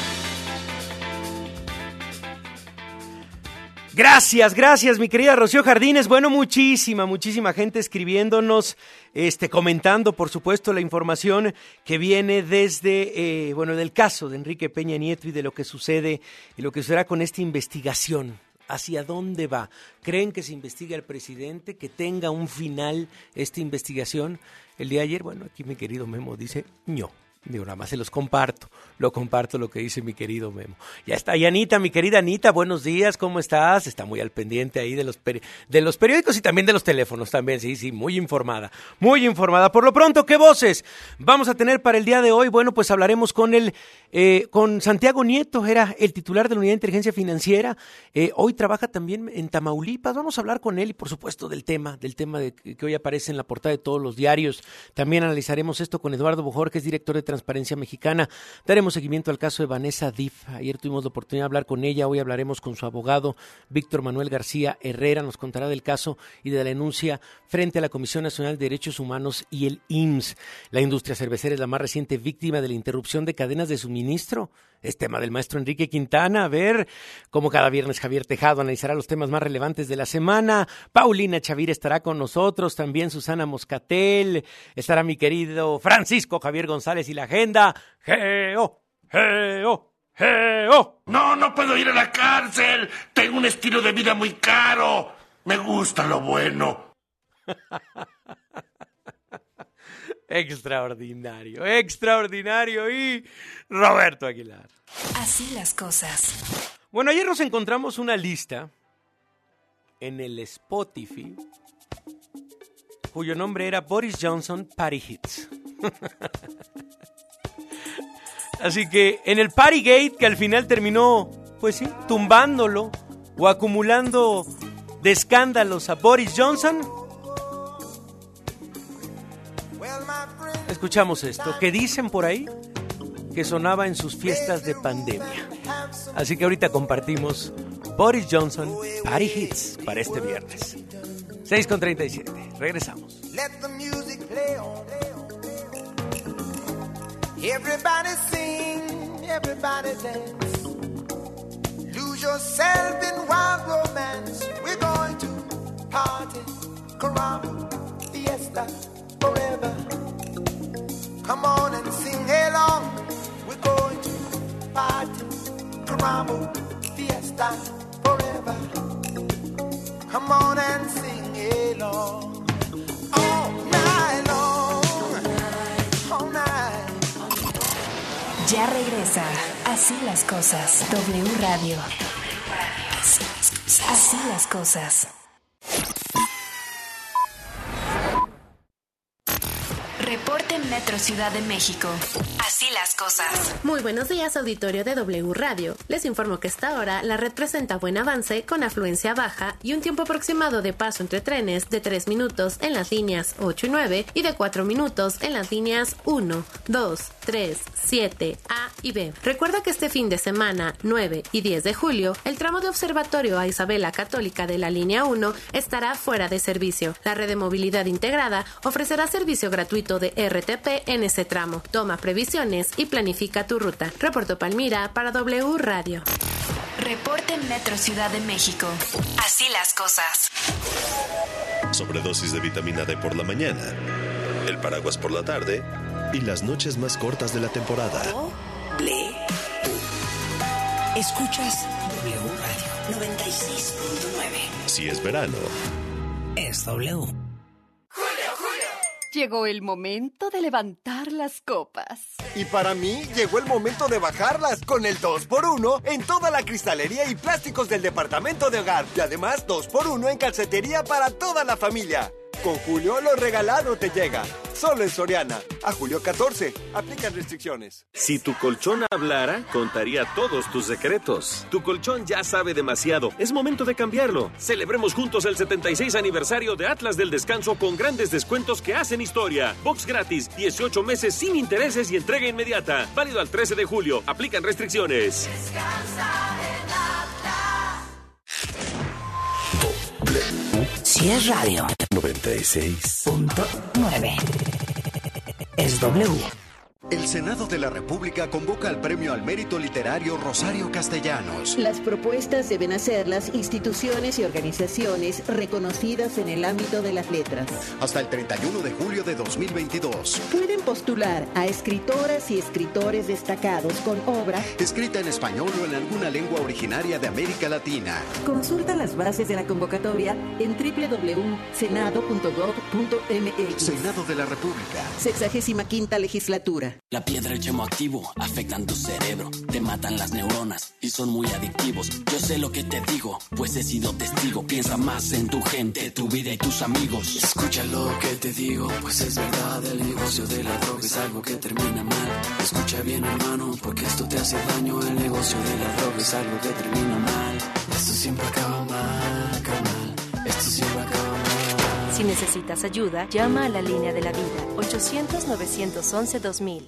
Gracias, gracias, mi querida Rocío Jardines. Bueno, muchísima, muchísima gente escribiéndonos, este, comentando, por supuesto, la información que viene desde, eh, bueno, del caso de Enrique Peña Nieto y de lo que sucede y lo que sucederá con esta investigación ¿Hacia dónde va? ¿Creen que se investigue al presidente, que tenga un final esta investigación? El día de ayer, bueno, aquí mi querido Memo dice, no. Digo, nada más se los comparto, lo comparto lo que dice mi querido Memo. Ya está ahí Anita, mi querida Anita, buenos días, ¿cómo estás? Está muy al pendiente ahí de los, peri- de los periódicos y también de los teléfonos también, sí, sí, muy informada, muy informada. Por lo pronto, ¿qué voces vamos a tener para el día de hoy? Bueno, pues hablaremos con el, eh, con Santiago Nieto, era el titular de la Unidad de Inteligencia Financiera, eh, hoy trabaja también en Tamaulipas, vamos a hablar con él y por supuesto del tema, del tema de, que hoy aparece en la portada de todos los diarios. También analizaremos esto con Eduardo Bojor, que es director de Transparencia Mexicana. Daremos seguimiento al caso de Vanessa Diff. Ayer tuvimos la oportunidad de hablar con ella, hoy hablaremos con su abogado, Víctor Manuel García Herrera, nos contará del caso y de la denuncia frente a la Comisión Nacional de Derechos Humanos y el I M S S. La industria cervecera es la más reciente víctima de la interrupción de cadenas de suministro. Es tema del maestro Enrique Quintana. A ver, como cada viernes Javier Tejado analizará los temas más relevantes de la semana. Paulina Chavira estará con nosotros, también Susana Moscatel, estará mi querido Francisco Javier González y la agenda. ¡Geo! ¡Geo! ¡Geo! No, no puedo ir a la cárcel. Tengo un estilo de vida muy caro. Me gusta lo bueno. Extraordinario, extraordinario y Roberto Aguilar. Así las cosas. Bueno, ayer nos encontramos una lista en el Spotify cuyo nombre era Boris Johnson Party Hits. Así que en el Partygate, que al final terminó, pues sí, tumbándolo o acumulando de escándalos a Boris Johnson, escuchamos esto, que dicen por ahí que sonaba en sus fiestas de pandemia. Así que ahorita compartimos Boris Johnson Party Hits para este viernes. seis con treinta y siete, regresamos. Let the music play on. Everybody sing, everybody dance. Lose yourself in wild romance. We're going to party, caramba, fiesta, forever. Come on and sing along. We're going to party, caramba, fiesta, forever. Come on and sing along. All night long, all night. Ya regresa. Así las cosas. W Radio. Así las cosas. Así las cosas. Reporte Metro Ciudad de México. Así las cosas. Muy buenos días, auditorio de W Radio. Les informo que hasta ahora la red presenta buen avance con afluencia baja y un tiempo aproximado de paso entre trenes de tres minutos en las líneas ocho y nueve y de cuatro minutos en las líneas uno, dos, tres, siete, A y B. Recuerda que este fin de semana, nueve y diez de julio, el tramo de observatorio a Isabela Católica de la línea uno estará fuera de servicio. La red de movilidad integrada ofrecerá servicio gratuito de R T P en ese tramo. Toma previsiones y planifica tu ruta. Reportó Palmira para W Radio. Reporte Metro Ciudad de México. Así las cosas. Sobredosis de vitamina D por la mañana, el paraguas por la tarde y las noches más cortas de la temporada. W. Escuchas W Radio noventa y seis punto nueve. Si es verano, es W. Llegó el momento de levantar las copas. Y para mí, llegó el momento de bajarlas con el dos por uno en toda la cristalería y plásticos del departamento de hogar. Y además, dos por uno en calcetería para toda la familia. Con Julio, lo regalado te llega. Solo en Soriana. A julio catorce. Aplican restricciones. Si tu colchón hablara, contaría todos tus secretos. Tu colchón ya sabe demasiado. Es momento de cambiarlo. Celebremos juntos el setenta y seis aniversario de Atlas del Descanso con grandes descuentos que hacen historia. Box gratis, dieciocho meses sin intereses y entrega inmediata. Válido al trece de julio. Aplican restricciones. Descansa en Atlas. Si es radio. noventa y seis punto nueve. Es W. El Senado de la República convoca al Premio al Mérito Literario Rosario Castellanos. Las propuestas deben hacerlas instituciones y organizaciones reconocidas en el ámbito de las letras. Hasta el treinta y uno de julio de dos mil veintidós. Pueden postular a escritoras y escritores destacados con obra escrita en español o en alguna lengua originaria de América Latina. Consulta las bases de la convocatoria en doble u doble u doble u punto senado punto gob punto eme equis. Senado de la República. Sexagésima quinta legislatura. La piedra y el yemo activo afectan tu cerebro, te matan las neuronas y son muy adictivos. Yo sé lo que te digo, pues he sido testigo. Piensa más en tu gente, tu vida y tus amigos. Escucha lo que te digo, pues es verdad. El negocio de la droga es algo que termina mal. Escucha bien, hermano, porque esto te hace daño. El negocio de la droga es algo que termina mal. Esto siempre acaba mal, carnal. Esto siempre acaba mal. Si necesitas ayuda, llama a la línea de la vida, ochocientos, novecientos once, dos mil.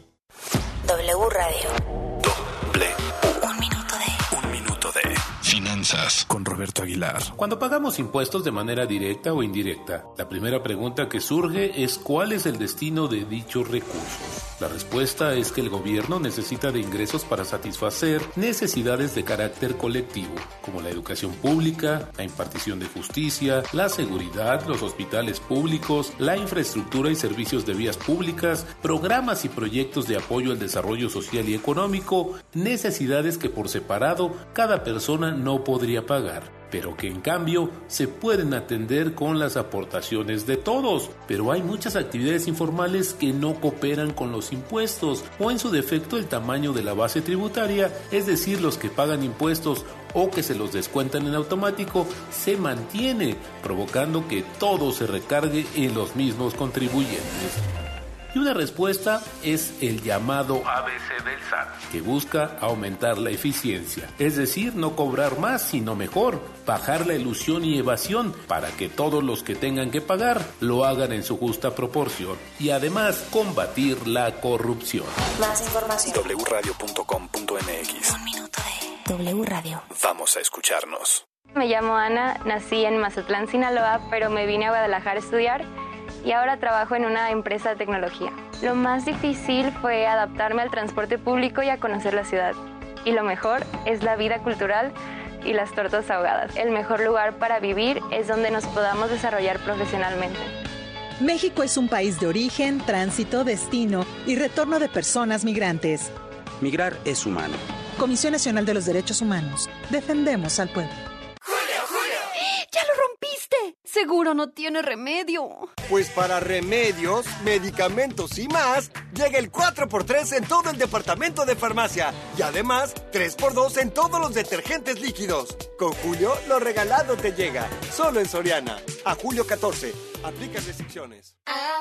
W Radio. Doble. Un minuto de... Un minuto de... Finanzas. Con Roberto Aguilar. Cuando pagamos impuestos de manera directa o indirecta, la primera pregunta que surge es ¿cuál es el destino de dichos recursos? La respuesta es que el gobierno necesita de ingresos para satisfacer necesidades de carácter colectivo, como la educación pública, la impartición de justicia, la seguridad, los hospitales públicos, la infraestructura y servicios de vías públicas, programas y proyectos de apoyo al desarrollo social y económico, necesidades que por separado cada persona no podría pagar, pero que en cambio se pueden atender con las aportaciones de todos. Pero hay muchas actividades informales que no cooperan con los impuestos, o en su defecto el tamaño de la base tributaria, es decir, los que pagan impuestos o que se los descuentan en automático, se mantiene, provocando que todo se recargue en los mismos contribuyentes. Y una respuesta es el llamado A B C del S A T, que busca aumentar la eficiencia, es decir, no cobrar más, sino mejor, bajar la elusión y evasión para que todos los que tengan que pagar lo hagan en su justa proporción y además combatir la corrupción. Más información. doble u radio punto com punto eme equis. Un minuto de W Radio. Vamos a escucharnos. Me llamo Ana, nací en Mazatlán, Sinaloa, pero me vine a Guadalajara a estudiar y ahora trabajo en una empresa de tecnología. Lo más difícil fue adaptarme al transporte público y a conocer la ciudad. Y lo mejor es la vida cultural y las tortas ahogadas. El mejor lugar para vivir es donde nos podamos desarrollar profesionalmente. México es un país de origen, tránsito, destino y retorno de personas migrantes. Migrar es humano. Comisión Nacional de los Derechos Humanos. Defendemos al pueblo. ¡Ya lo rompiste! Seguro no tiene remedio. Pues para remedios, medicamentos y más, llega el cuatro por tres en todo el departamento de farmacia. Y además, tres por dos en todos los detergentes líquidos. Con Julio, lo regalado te llega. Solo en Soriana. A julio catorce. Aplica restricciones.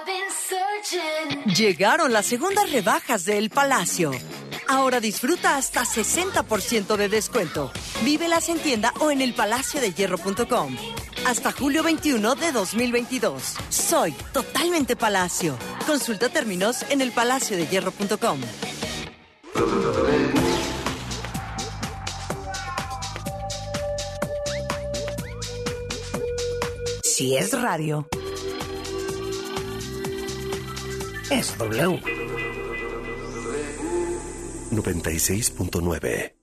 Llegaron las segundas rebajas de El Palacio. Ahora disfruta hasta sesenta por ciento de descuento. Vívelas en tienda o en el palacio de hierro punto com. Hasta julio veintiuno de dos mil veintidós. Soy totalmente Palacio. Consulta términos en el palacio de hierro punto com. Si es radio, es W. noventa y seis punto nueve.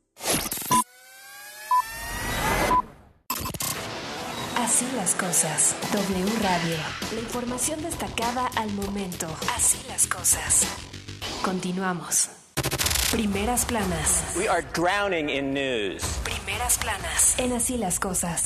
Así las cosas. W Radio. La información destacada al momento. Así las cosas. Continuamos. Primeras planas. We are drowning in news. Primeras planas. En Así las cosas.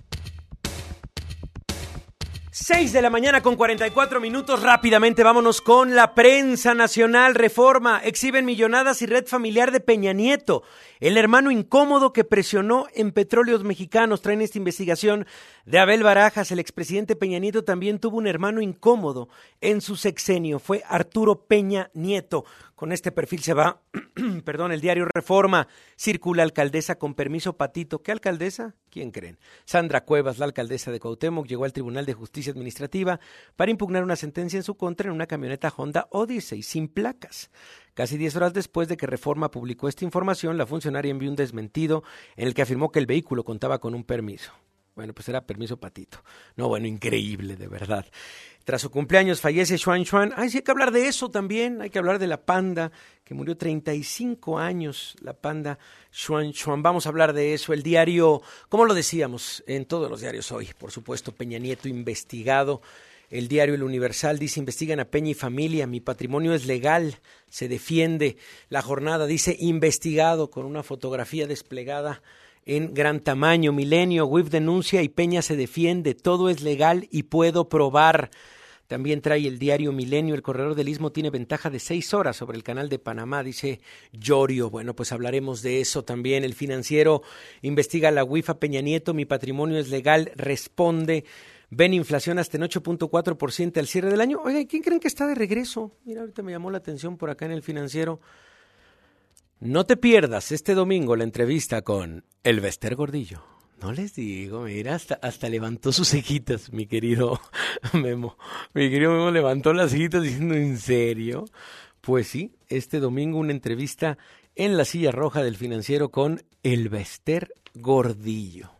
seis de la mañana con cuarenta y cuatro minutos. Rápidamente vámonos con la prensa nacional. Reforma. Exhiben millonadas y red familiar de Peña Nieto. El hermano incómodo que presionó en Petróleos Mexicanos. Traen esta investigación de Abel Barajas. El expresidente Peña Nieto también tuvo un hermano incómodo en su sexenio. Fue Arturo Peña Nieto. Con este perfil se va, perdón, el diario Reforma. Circula alcaldesa con permiso Patito. ¿Qué alcaldesa? ¿Quién creen? Sandra Cuevas, la alcaldesa de Cuauhtémoc, llegó al Tribunal de Justicia Administrativa para impugnar una sentencia en su contra en una camioneta Honda Odyssey sin placas. Casi diez horas después de que Reforma publicó esta información, la funcionaria envió un desmentido en el que afirmó que el vehículo contaba con un permiso. Bueno, pues era permiso patito. No, bueno, increíble, de verdad. Tras su cumpleaños fallece Xuan Xuan. Ay, sí, hay que hablar de eso también. Hay que hablar de la panda, que murió treinta y cinco años, la panda Xuan Xuan. Vamos a hablar de eso. El diario, como lo decíamos, en todos los diarios hoy, por supuesto, Peña Nieto investigado. El diario El Universal dice, investigan a Peña y familia, mi patrimonio es legal, se defiende. La Jornada dice, investigado, con una fotografía desplegada en gran tamaño. Milenio, W I F denuncia y Peña se defiende, todo es legal y puedo probar. También trae el diario Milenio, el corredor del Istmo tiene ventaja de seis horas sobre el canal de Panamá, dice Llorio. Bueno, pues hablaremos de eso también. El Financiero investiga a la U I F a Peña Nieto, mi patrimonio es legal, responde. Ven inflación hasta en ocho punto cuatro por ciento al cierre del año. Oigan, ¿quién creen que está de regreso? Mira, ahorita me llamó la atención por acá en el Financiero. No te pierdas este domingo la entrevista con el Bester Gordillo. No les digo, mira, hasta, hasta levantó sus cejitas, mi querido Memo. Mi querido Memo levantó las cejitas diciendo, ¿en serio? Pues sí, este domingo una entrevista en la silla roja del Financiero con el Bester Gordillo.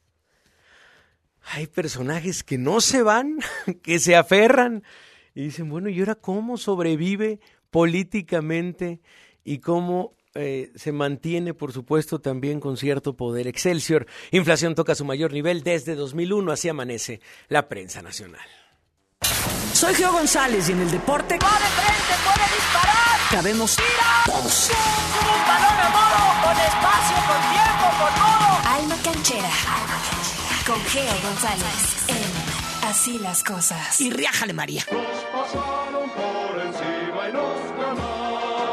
Hay personajes que no se van, que se aferran y dicen, bueno, ¿y ahora cómo sobrevive políticamente y cómo Eh, se mantiene, por supuesto, también con cierto poder? Excelsior, inflación toca su mayor nivel desde dos mil uno, así amanece la prensa nacional. Soy Geo González y en el deporte ¡va de frente, puede disparar! Cabemos ¡tira! todos. Un balón a modo, con espacio, con tiempo, con todo. Alma Canchera, Alma Canchera, con Geo González en Así las Cosas. Y riájale, María. Nos pasaron por encima y nos ganaron.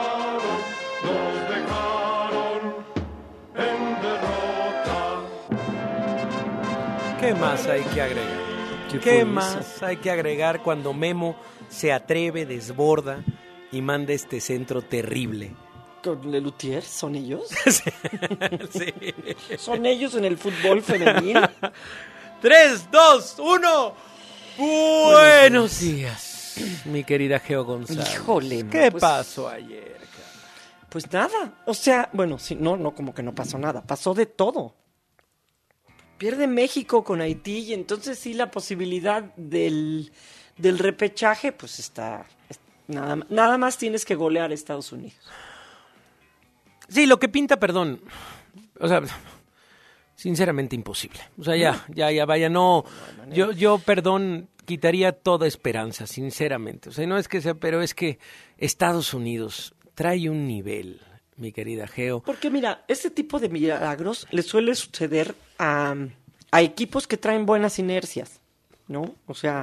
¿Qué más hay que agregar? ¿Qué, ¿Qué más eso? hay que agregar cuando Memo se atreve, desborda y manda este centro terrible? ¿Con Lelutier? ¿Son ellos? sí. sí. ¿Son ellos en el fútbol femenil? Tres, dos, uno. Buenos días, mi querida Geo González. Híjole. ¿Qué pues, pasó ayer? Cara? Pues nada. O sea, bueno, sí, no, no, como que no pasó nada. Pasó de todo. Pierde México con Haití y entonces sí la posibilidad del, del repechaje, pues está, es, nada, nada más tienes que golear a Estados Unidos. Sí, lo que pinta, perdón, o sea, sinceramente imposible. O sea, ya, ya, ya, vaya, no, no yo, yo, perdón, quitaría toda esperanza, sinceramente. O sea, no es que sea, pero es que Estados Unidos trae un nivel, mi querida Geo. Porque mira, este tipo de milagros le suele suceder a, a equipos que traen buenas inercias, ¿no? O sea,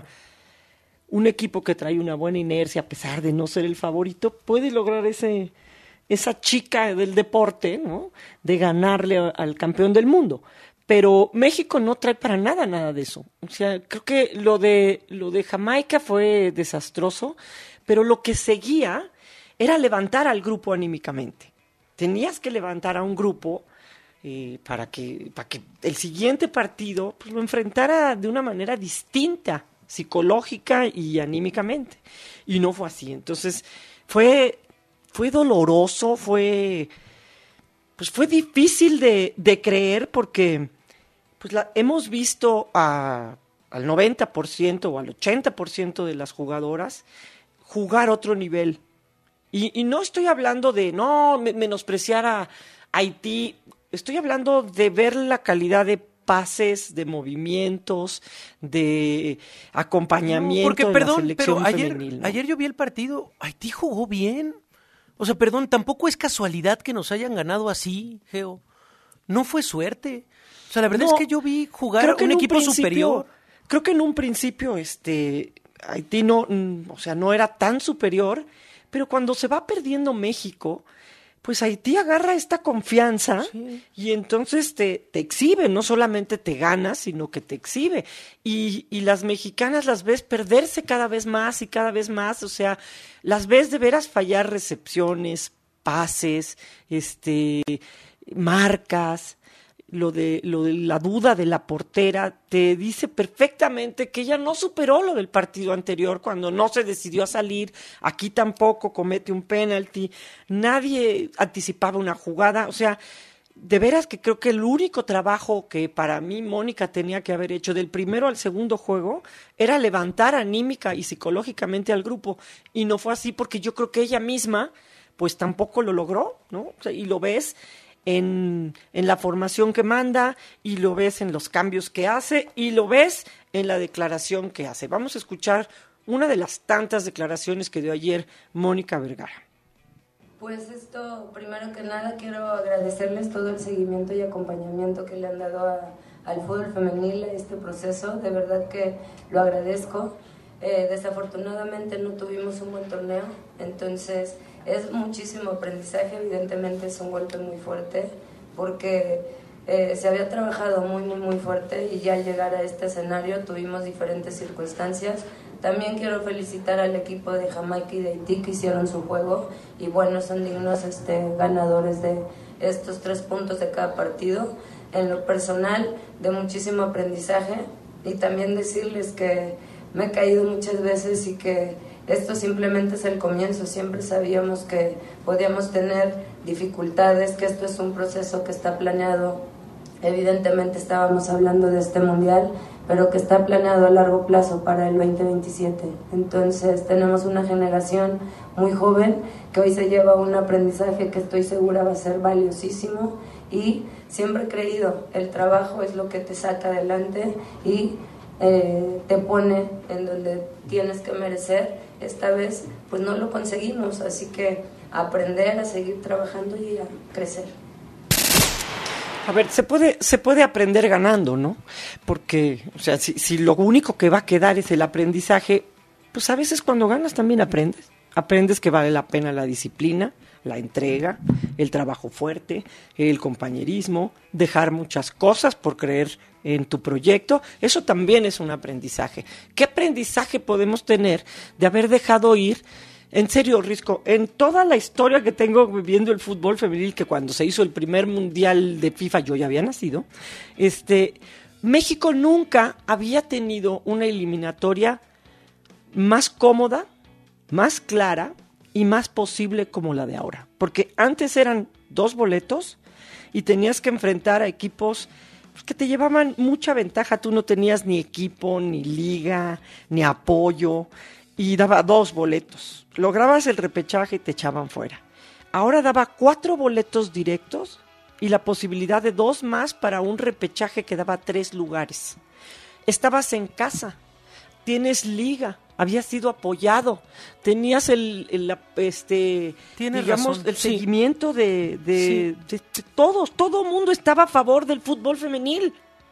un equipo que trae una buena inercia, a pesar de no ser el favorito, puede lograr ese, esa chica del deporte, ¿no? De ganarle a, al campeón del mundo. Pero México no trae para nada nada de eso. O sea, creo que lo de, lo de Jamaica fue desastroso, pero lo que seguía era levantar al grupo anímicamente. Tenías que levantar a un grupo eh, para que para que el siguiente partido pues, lo enfrentara de una manera distinta, psicológica y anímicamente. Y no fue así. Entonces, fue, fue doloroso, fue, pues fue difícil de, de creer porque pues la, hemos visto a, al noventa por ciento o al ochenta por ciento de las jugadoras jugar otro nivel. Y, y no estoy hablando de no me, menospreciar a Haití, estoy hablando de ver la calidad de pases, de movimientos, de acompañamiento no, porque, de perdón, la selección pero ayer, femenil. ¿No? Ayer yo vi el partido, Haití jugó bien. O sea, perdón, tampoco es casualidad que nos hayan ganado así, Geo. No fue suerte. O sea, la verdad no, es que yo vi jugar a un equipo un superior. Creo que en un principio este Haití no, o sea, no era tan superior. Pero cuando se va perdiendo México, pues Haití agarra esta confianza sí. y entonces te, te exhibe, no solamente te gana, sino que te exhibe. Y, y las mexicanas las ves perderse cada vez más y cada vez más, o sea, las ves de veras fallar recepciones, pases, este, marcas. Lo de, lo de la duda de la portera te dice perfectamente que ella no superó lo del partido anterior cuando no se decidió a salir. Aquí tampoco comete un penalti. Nadie anticipaba una jugada. O sea, de veras que creo que el único trabajo que para mí Mónica tenía que haber hecho del primero al segundo juego era levantar anímica y psicológicamente al grupo, y no fue así porque yo creo que ella misma pues tampoco lo logró, ¿no? O sea, y lo ves en, en la formación que manda, y lo ves en los cambios que hace, y lo ves en la declaración que hace. Vamos a escuchar una de las tantas declaraciones que dio ayer Mónica Vergara. Pues esto, primero que nada, quiero agradecerles todo el seguimiento y acompañamiento que le han dado a, al fútbol femenil a este proceso. De verdad que lo agradezco. Eh, desafortunadamente no tuvimos un buen torneo, entonces es muchísimo aprendizaje. Evidentemente es un golpe muy fuerte porque eh, se había trabajado muy, muy, muy fuerte, y ya al llegar a este escenario tuvimos diferentes circunstancias. También quiero felicitar al equipo de Jamaica y de Haití, que hicieron su juego y bueno, son dignos este, ganadores de estos tres puntos de cada partido. En lo personal, de muchísimo aprendizaje, y también decirles que me he caído muchas veces y que esto simplemente es el comienzo. Siempre sabíamos que podíamos tener dificultades, que esto es un proceso que está planeado. Evidentemente estábamos hablando de este mundial, pero que está planeado a largo plazo para el veinte veintisiete. Entonces tenemos una generación muy joven que hoy se lleva un aprendizaje que estoy segura va a ser valiosísimo, y siempre he creído, el trabajo es lo que te saca adelante y eh, te pone en donde tienes que merecer. Esta vez pues no lo conseguimos, así que aprender a seguir trabajando y a crecer. A ver, se puede, se puede aprender ganando, ¿no? Porque, o sea, si, si lo único que va a quedar es el aprendizaje, pues a veces cuando ganas también aprendes. Aprendes que vale la pena la disciplina, la entrega, el trabajo fuerte, el compañerismo, dejar muchas cosas por creer en tu proyecto. Eso también es un aprendizaje. ¿Qué aprendizaje podemos tener de haber dejado ir? En serio, Risco, en toda la historia que tengo viviendo el fútbol femenil, que cuando se hizo el primer mundial de FIFA yo ya había nacido, este, México nunca había tenido una eliminatoria más cómoda, más clara y más posible como la de ahora. Porque antes eran dos boletos y tenías que enfrentar a equipos que te llevaban mucha ventaja. Tú no tenías ni equipo, ni liga, ni apoyo, y daba dos boletos. Lograbas el repechaje y te echaban fuera. Ahora daba cuatro boletos directos y la posibilidad de dos más para un repechaje que daba tres lugares. Estabas en casa, tienes liga, habías sido apoyado, tenías el, el este, Tienes digamos, razón, el sí. seguimiento de, de, Sí. de, de todos, todo el mundo estaba a favor del fútbol femenil.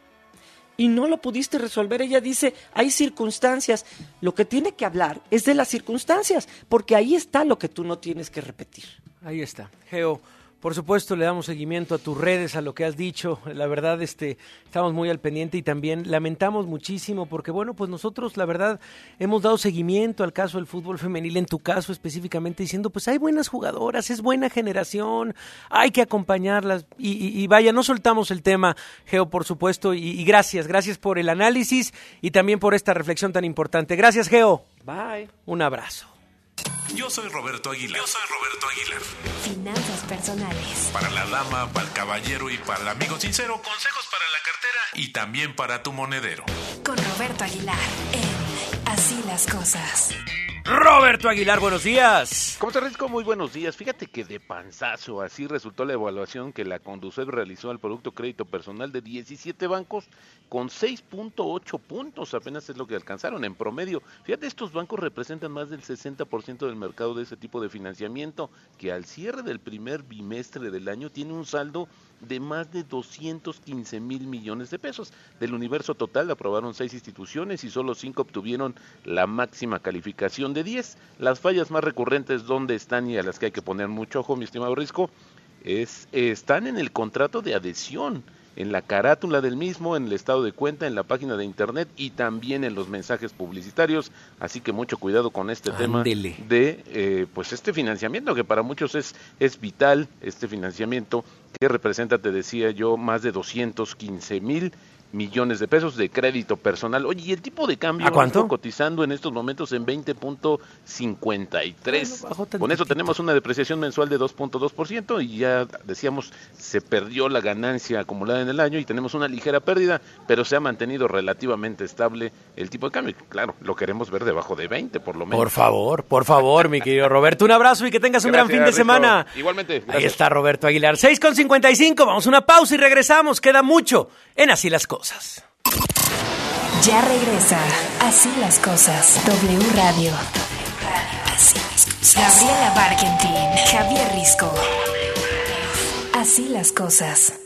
Y no lo pudiste resolver. Ella dice, hay circunstancias. Lo que tiene que hablar es de las circunstancias, porque ahí está lo que tú no tienes que repetir. Ahí está. Geo, por supuesto le damos seguimiento a tus redes, a lo que has dicho. La verdad, este, estamos muy al pendiente y también lamentamos muchísimo porque, bueno, pues nosotros, la verdad, hemos dado seguimiento al caso del fútbol femenil, en tu caso específicamente, diciendo, pues hay buenas jugadoras, es buena generación, hay que acompañarlas. Y, y, y vaya, no soltamos el tema, Geo, por supuesto, y, y gracias, gracias por el análisis y también por esta reflexión tan importante. Gracias, Geo. Bye. Un abrazo. Yo soy Roberto Aguilar. Yo soy Roberto Aguilar. Finanzas personales. Para la dama, para el caballero y para el amigo sincero, consejos para la cartera y también para tu monedero. Con Roberto Aguilar en Así las Cosas. Roberto Aguilar, buenos días. ¿Cómo te Risco? Muy buenos días. Fíjate que de panzazo, así resultó la evaluación que la Conducef realizó al Producto Crédito Personal de diecisiete bancos con seis punto ocho puntos, apenas es lo que alcanzaron en promedio. Fíjate, estos bancos representan más del sesenta por ciento del mercado de ese tipo de financiamiento, que al cierre del primer bimestre del año tiene un saldo de más de doscientos quince mil millones de pesos. Del universo total aprobaron seis instituciones y solo cinco obtuvieron la máxima calificación de diez. Las fallas más recurrentes, ¿dónde están y a las que hay que poner mucho ojo, mi estimado Risco? Es, están en el contrato de adhesión, en la carátula del mismo, en el estado de cuenta, en la página de internet y también en los mensajes publicitarios, así que mucho cuidado con este Ándele. tema de eh, pues este financiamiento que para muchos es, es vital, este financiamiento que representa, te decía yo, más de doscientos quince mil millones de pesos de crédito personal. Oye, ¿y el tipo de cambio? ¿A cuánto? Está cotizando en estos momentos en veinte punto cincuenta y tres. Bueno, Con eso tenemos una depreciación mensual de dos punto dos por ciento y ya decíamos, se perdió la ganancia acumulada en el año y tenemos una ligera pérdida, pero se ha mantenido relativamente estable el tipo de cambio. Claro, lo queremos ver debajo de veinte por lo menos. Por favor, por favor, mi querido Roberto, un abrazo y que tengas un Gracias, gran fin de Rico. semana. Igualmente. Gracias. Ahí está Roberto Aguilar. seis con cincuenta y cinco, vamos a una pausa y regresamos. Queda mucho en Así las Cosas. Ya regresa Así las Cosas. W Radio. Así las Cosas. Gabriela Barkentin, Javier Risco. Así las Cosas.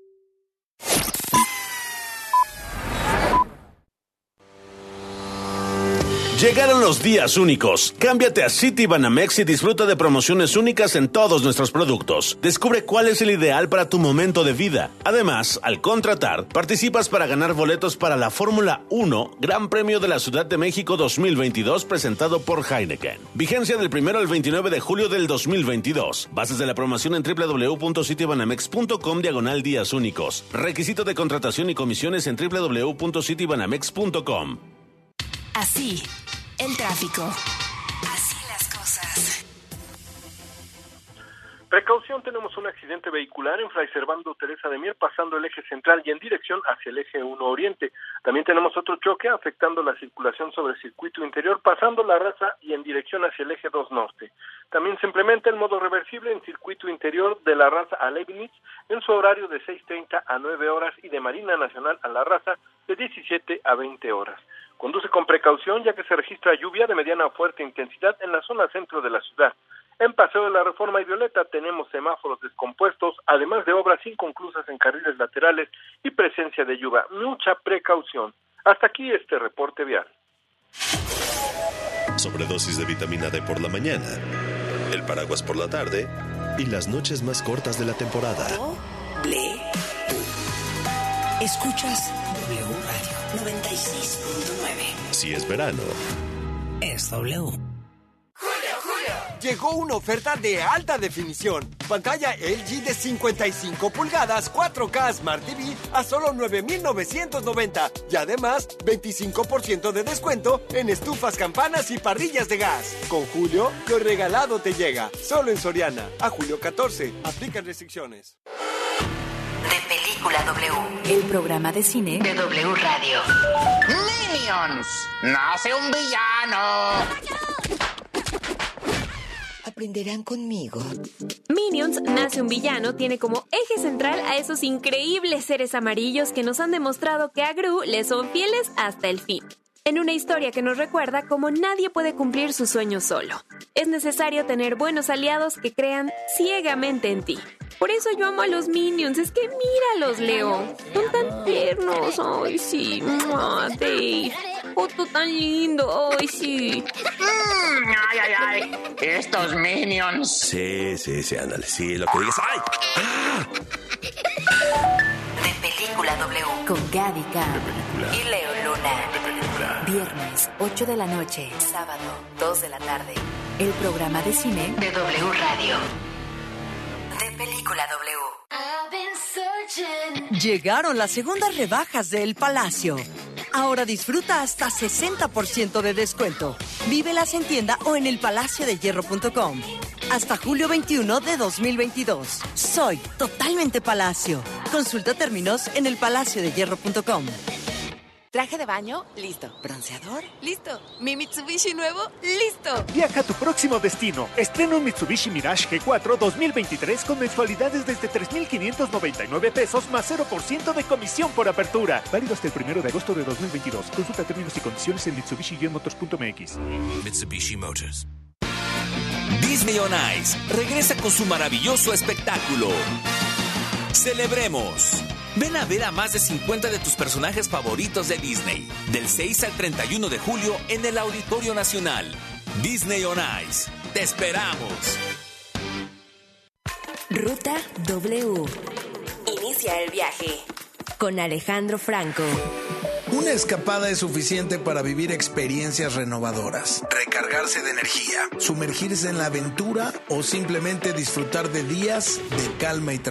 Llegaron los días únicos. Cámbiate a Citibanamex y disfruta de promociones únicas en todos nuestros productos. Descubre cuál es el ideal para tu momento de vida. Además, al contratar, participas para ganar boletos para la Fórmula uno, Gran Premio de la Ciudad de México dos mil veintidós, presentado por Heineken. Vigencia del primero al veintinueve de julio del dos mil veintidós. Bases de la promoción en doble u doble u doble u punto citibanamex punto com diagonal días únicos. Requisito de contratación y comisiones en doble u doble u doble u punto citibanamex punto com. Así, el tráfico. Así las cosas. Precaución, tenemos un accidente vehicular en Fray Servando Teresa de Mier, pasando el eje central y en dirección hacia el eje uno Oriente. También tenemos otro choque afectando la circulación sobre el circuito interior, pasando La Raza y en dirección hacia el eje dos Norte. También se implementa el modo reversible en circuito interior de La Raza a Leibniz en su horario de seis treinta a nueve horas y de Marina Nacional a La Raza de diecisiete a veinte horas. Conduce con precaución ya que se registra lluvia de mediana a fuerte intensidad en la zona centro de la ciudad. En Paseo de la Reforma y Violeta tenemos semáforos descompuestos, además de obras inconclusas en carriles laterales y presencia de lluvia. Mucha precaución. Hasta aquí este reporte vial. Sobredosis de vitamina D por la mañana, el paraguas por la tarde y las noches más cortas de la temporada. Doble. Escuchas W Radio noventa y seis punto nueve. Si es verano, es W. Llegó una oferta de alta definición. Pantalla L G de cincuenta y cinco pulgadas, cuatro K Smart T V a solo nueve mil novecientos noventa. Y además, veinticinco por ciento de descuento en estufas, campanas y parrillas de gas. Con Julio, lo regalado te llega. Solo en Soriana. A julio catorce. Aplican restricciones. De Película W. El programa de cine de W Radio. Minions. Nace un villano. Aprenderán conmigo. Minions, Nace un Villano, tiene como eje central a esos increíbles seres amarillos que nos han demostrado que a Gru le son fieles hasta el fin. En una historia que nos recuerda cómo nadie puede cumplir sus sueños solo. Es necesario tener buenos aliados que crean ciegamente en ti. Por eso yo amo a los Minions. Es que míralos, Leo. Son tan tiernos. Ay, sí. ¡Mua, Dave! Otto tan lindo. Ay, sí. Mm, ay, ay, ay. Estos Minions. Sí, sí, sí, ándale. Sí, lo que digas. ¡Ay! ¡Ah! De Película W. Con Gaby K. Y Leo Luna. Viernes, ocho de la noche. Sábado, dos de la tarde. El programa de cine de W Radio. De Película W. Llegaron las segundas rebajas de El Palacio. Ahora disfruta hasta sesenta por ciento de descuento. Vívelas en tienda o en el palacio de hierro punto com. Hasta julio veintiuno de dos mil veintidós. Soy totalmente Palacio. Consulta términos en el palacio de hierro punto com. Traje de baño, listo. Bronceador, listo. Mi Mitsubishi nuevo, listo. Viaja a tu próximo destino. Estrena un Mitsubishi Mirage G cuatro dos mil veintitrés con mensualidades desde tres mil quinientos noventa y nueve pesos más cero por ciento de comisión por apertura. Válido hasta el primero de agosto de dos mil veintidós. Consulta términos y condiciones en mitsubishi motors punto m x. Mitsubishi Motors. Disney on Ice regresa con su maravilloso espectáculo. ¡Celebremos! Ven a ver a más de cincuenta de tus personajes favoritos de Disney, del seis al treinta y uno de julio en el Auditorio Nacional. Disney on Ice. ¡Te esperamos! Ruta W. Inicia el viaje con Alejandro Franco. Una escapada es suficiente para vivir experiencias renovadoras, recargarse de energía, sumergirse en la aventura o simplemente disfrutar de días de calma y tranquilidad.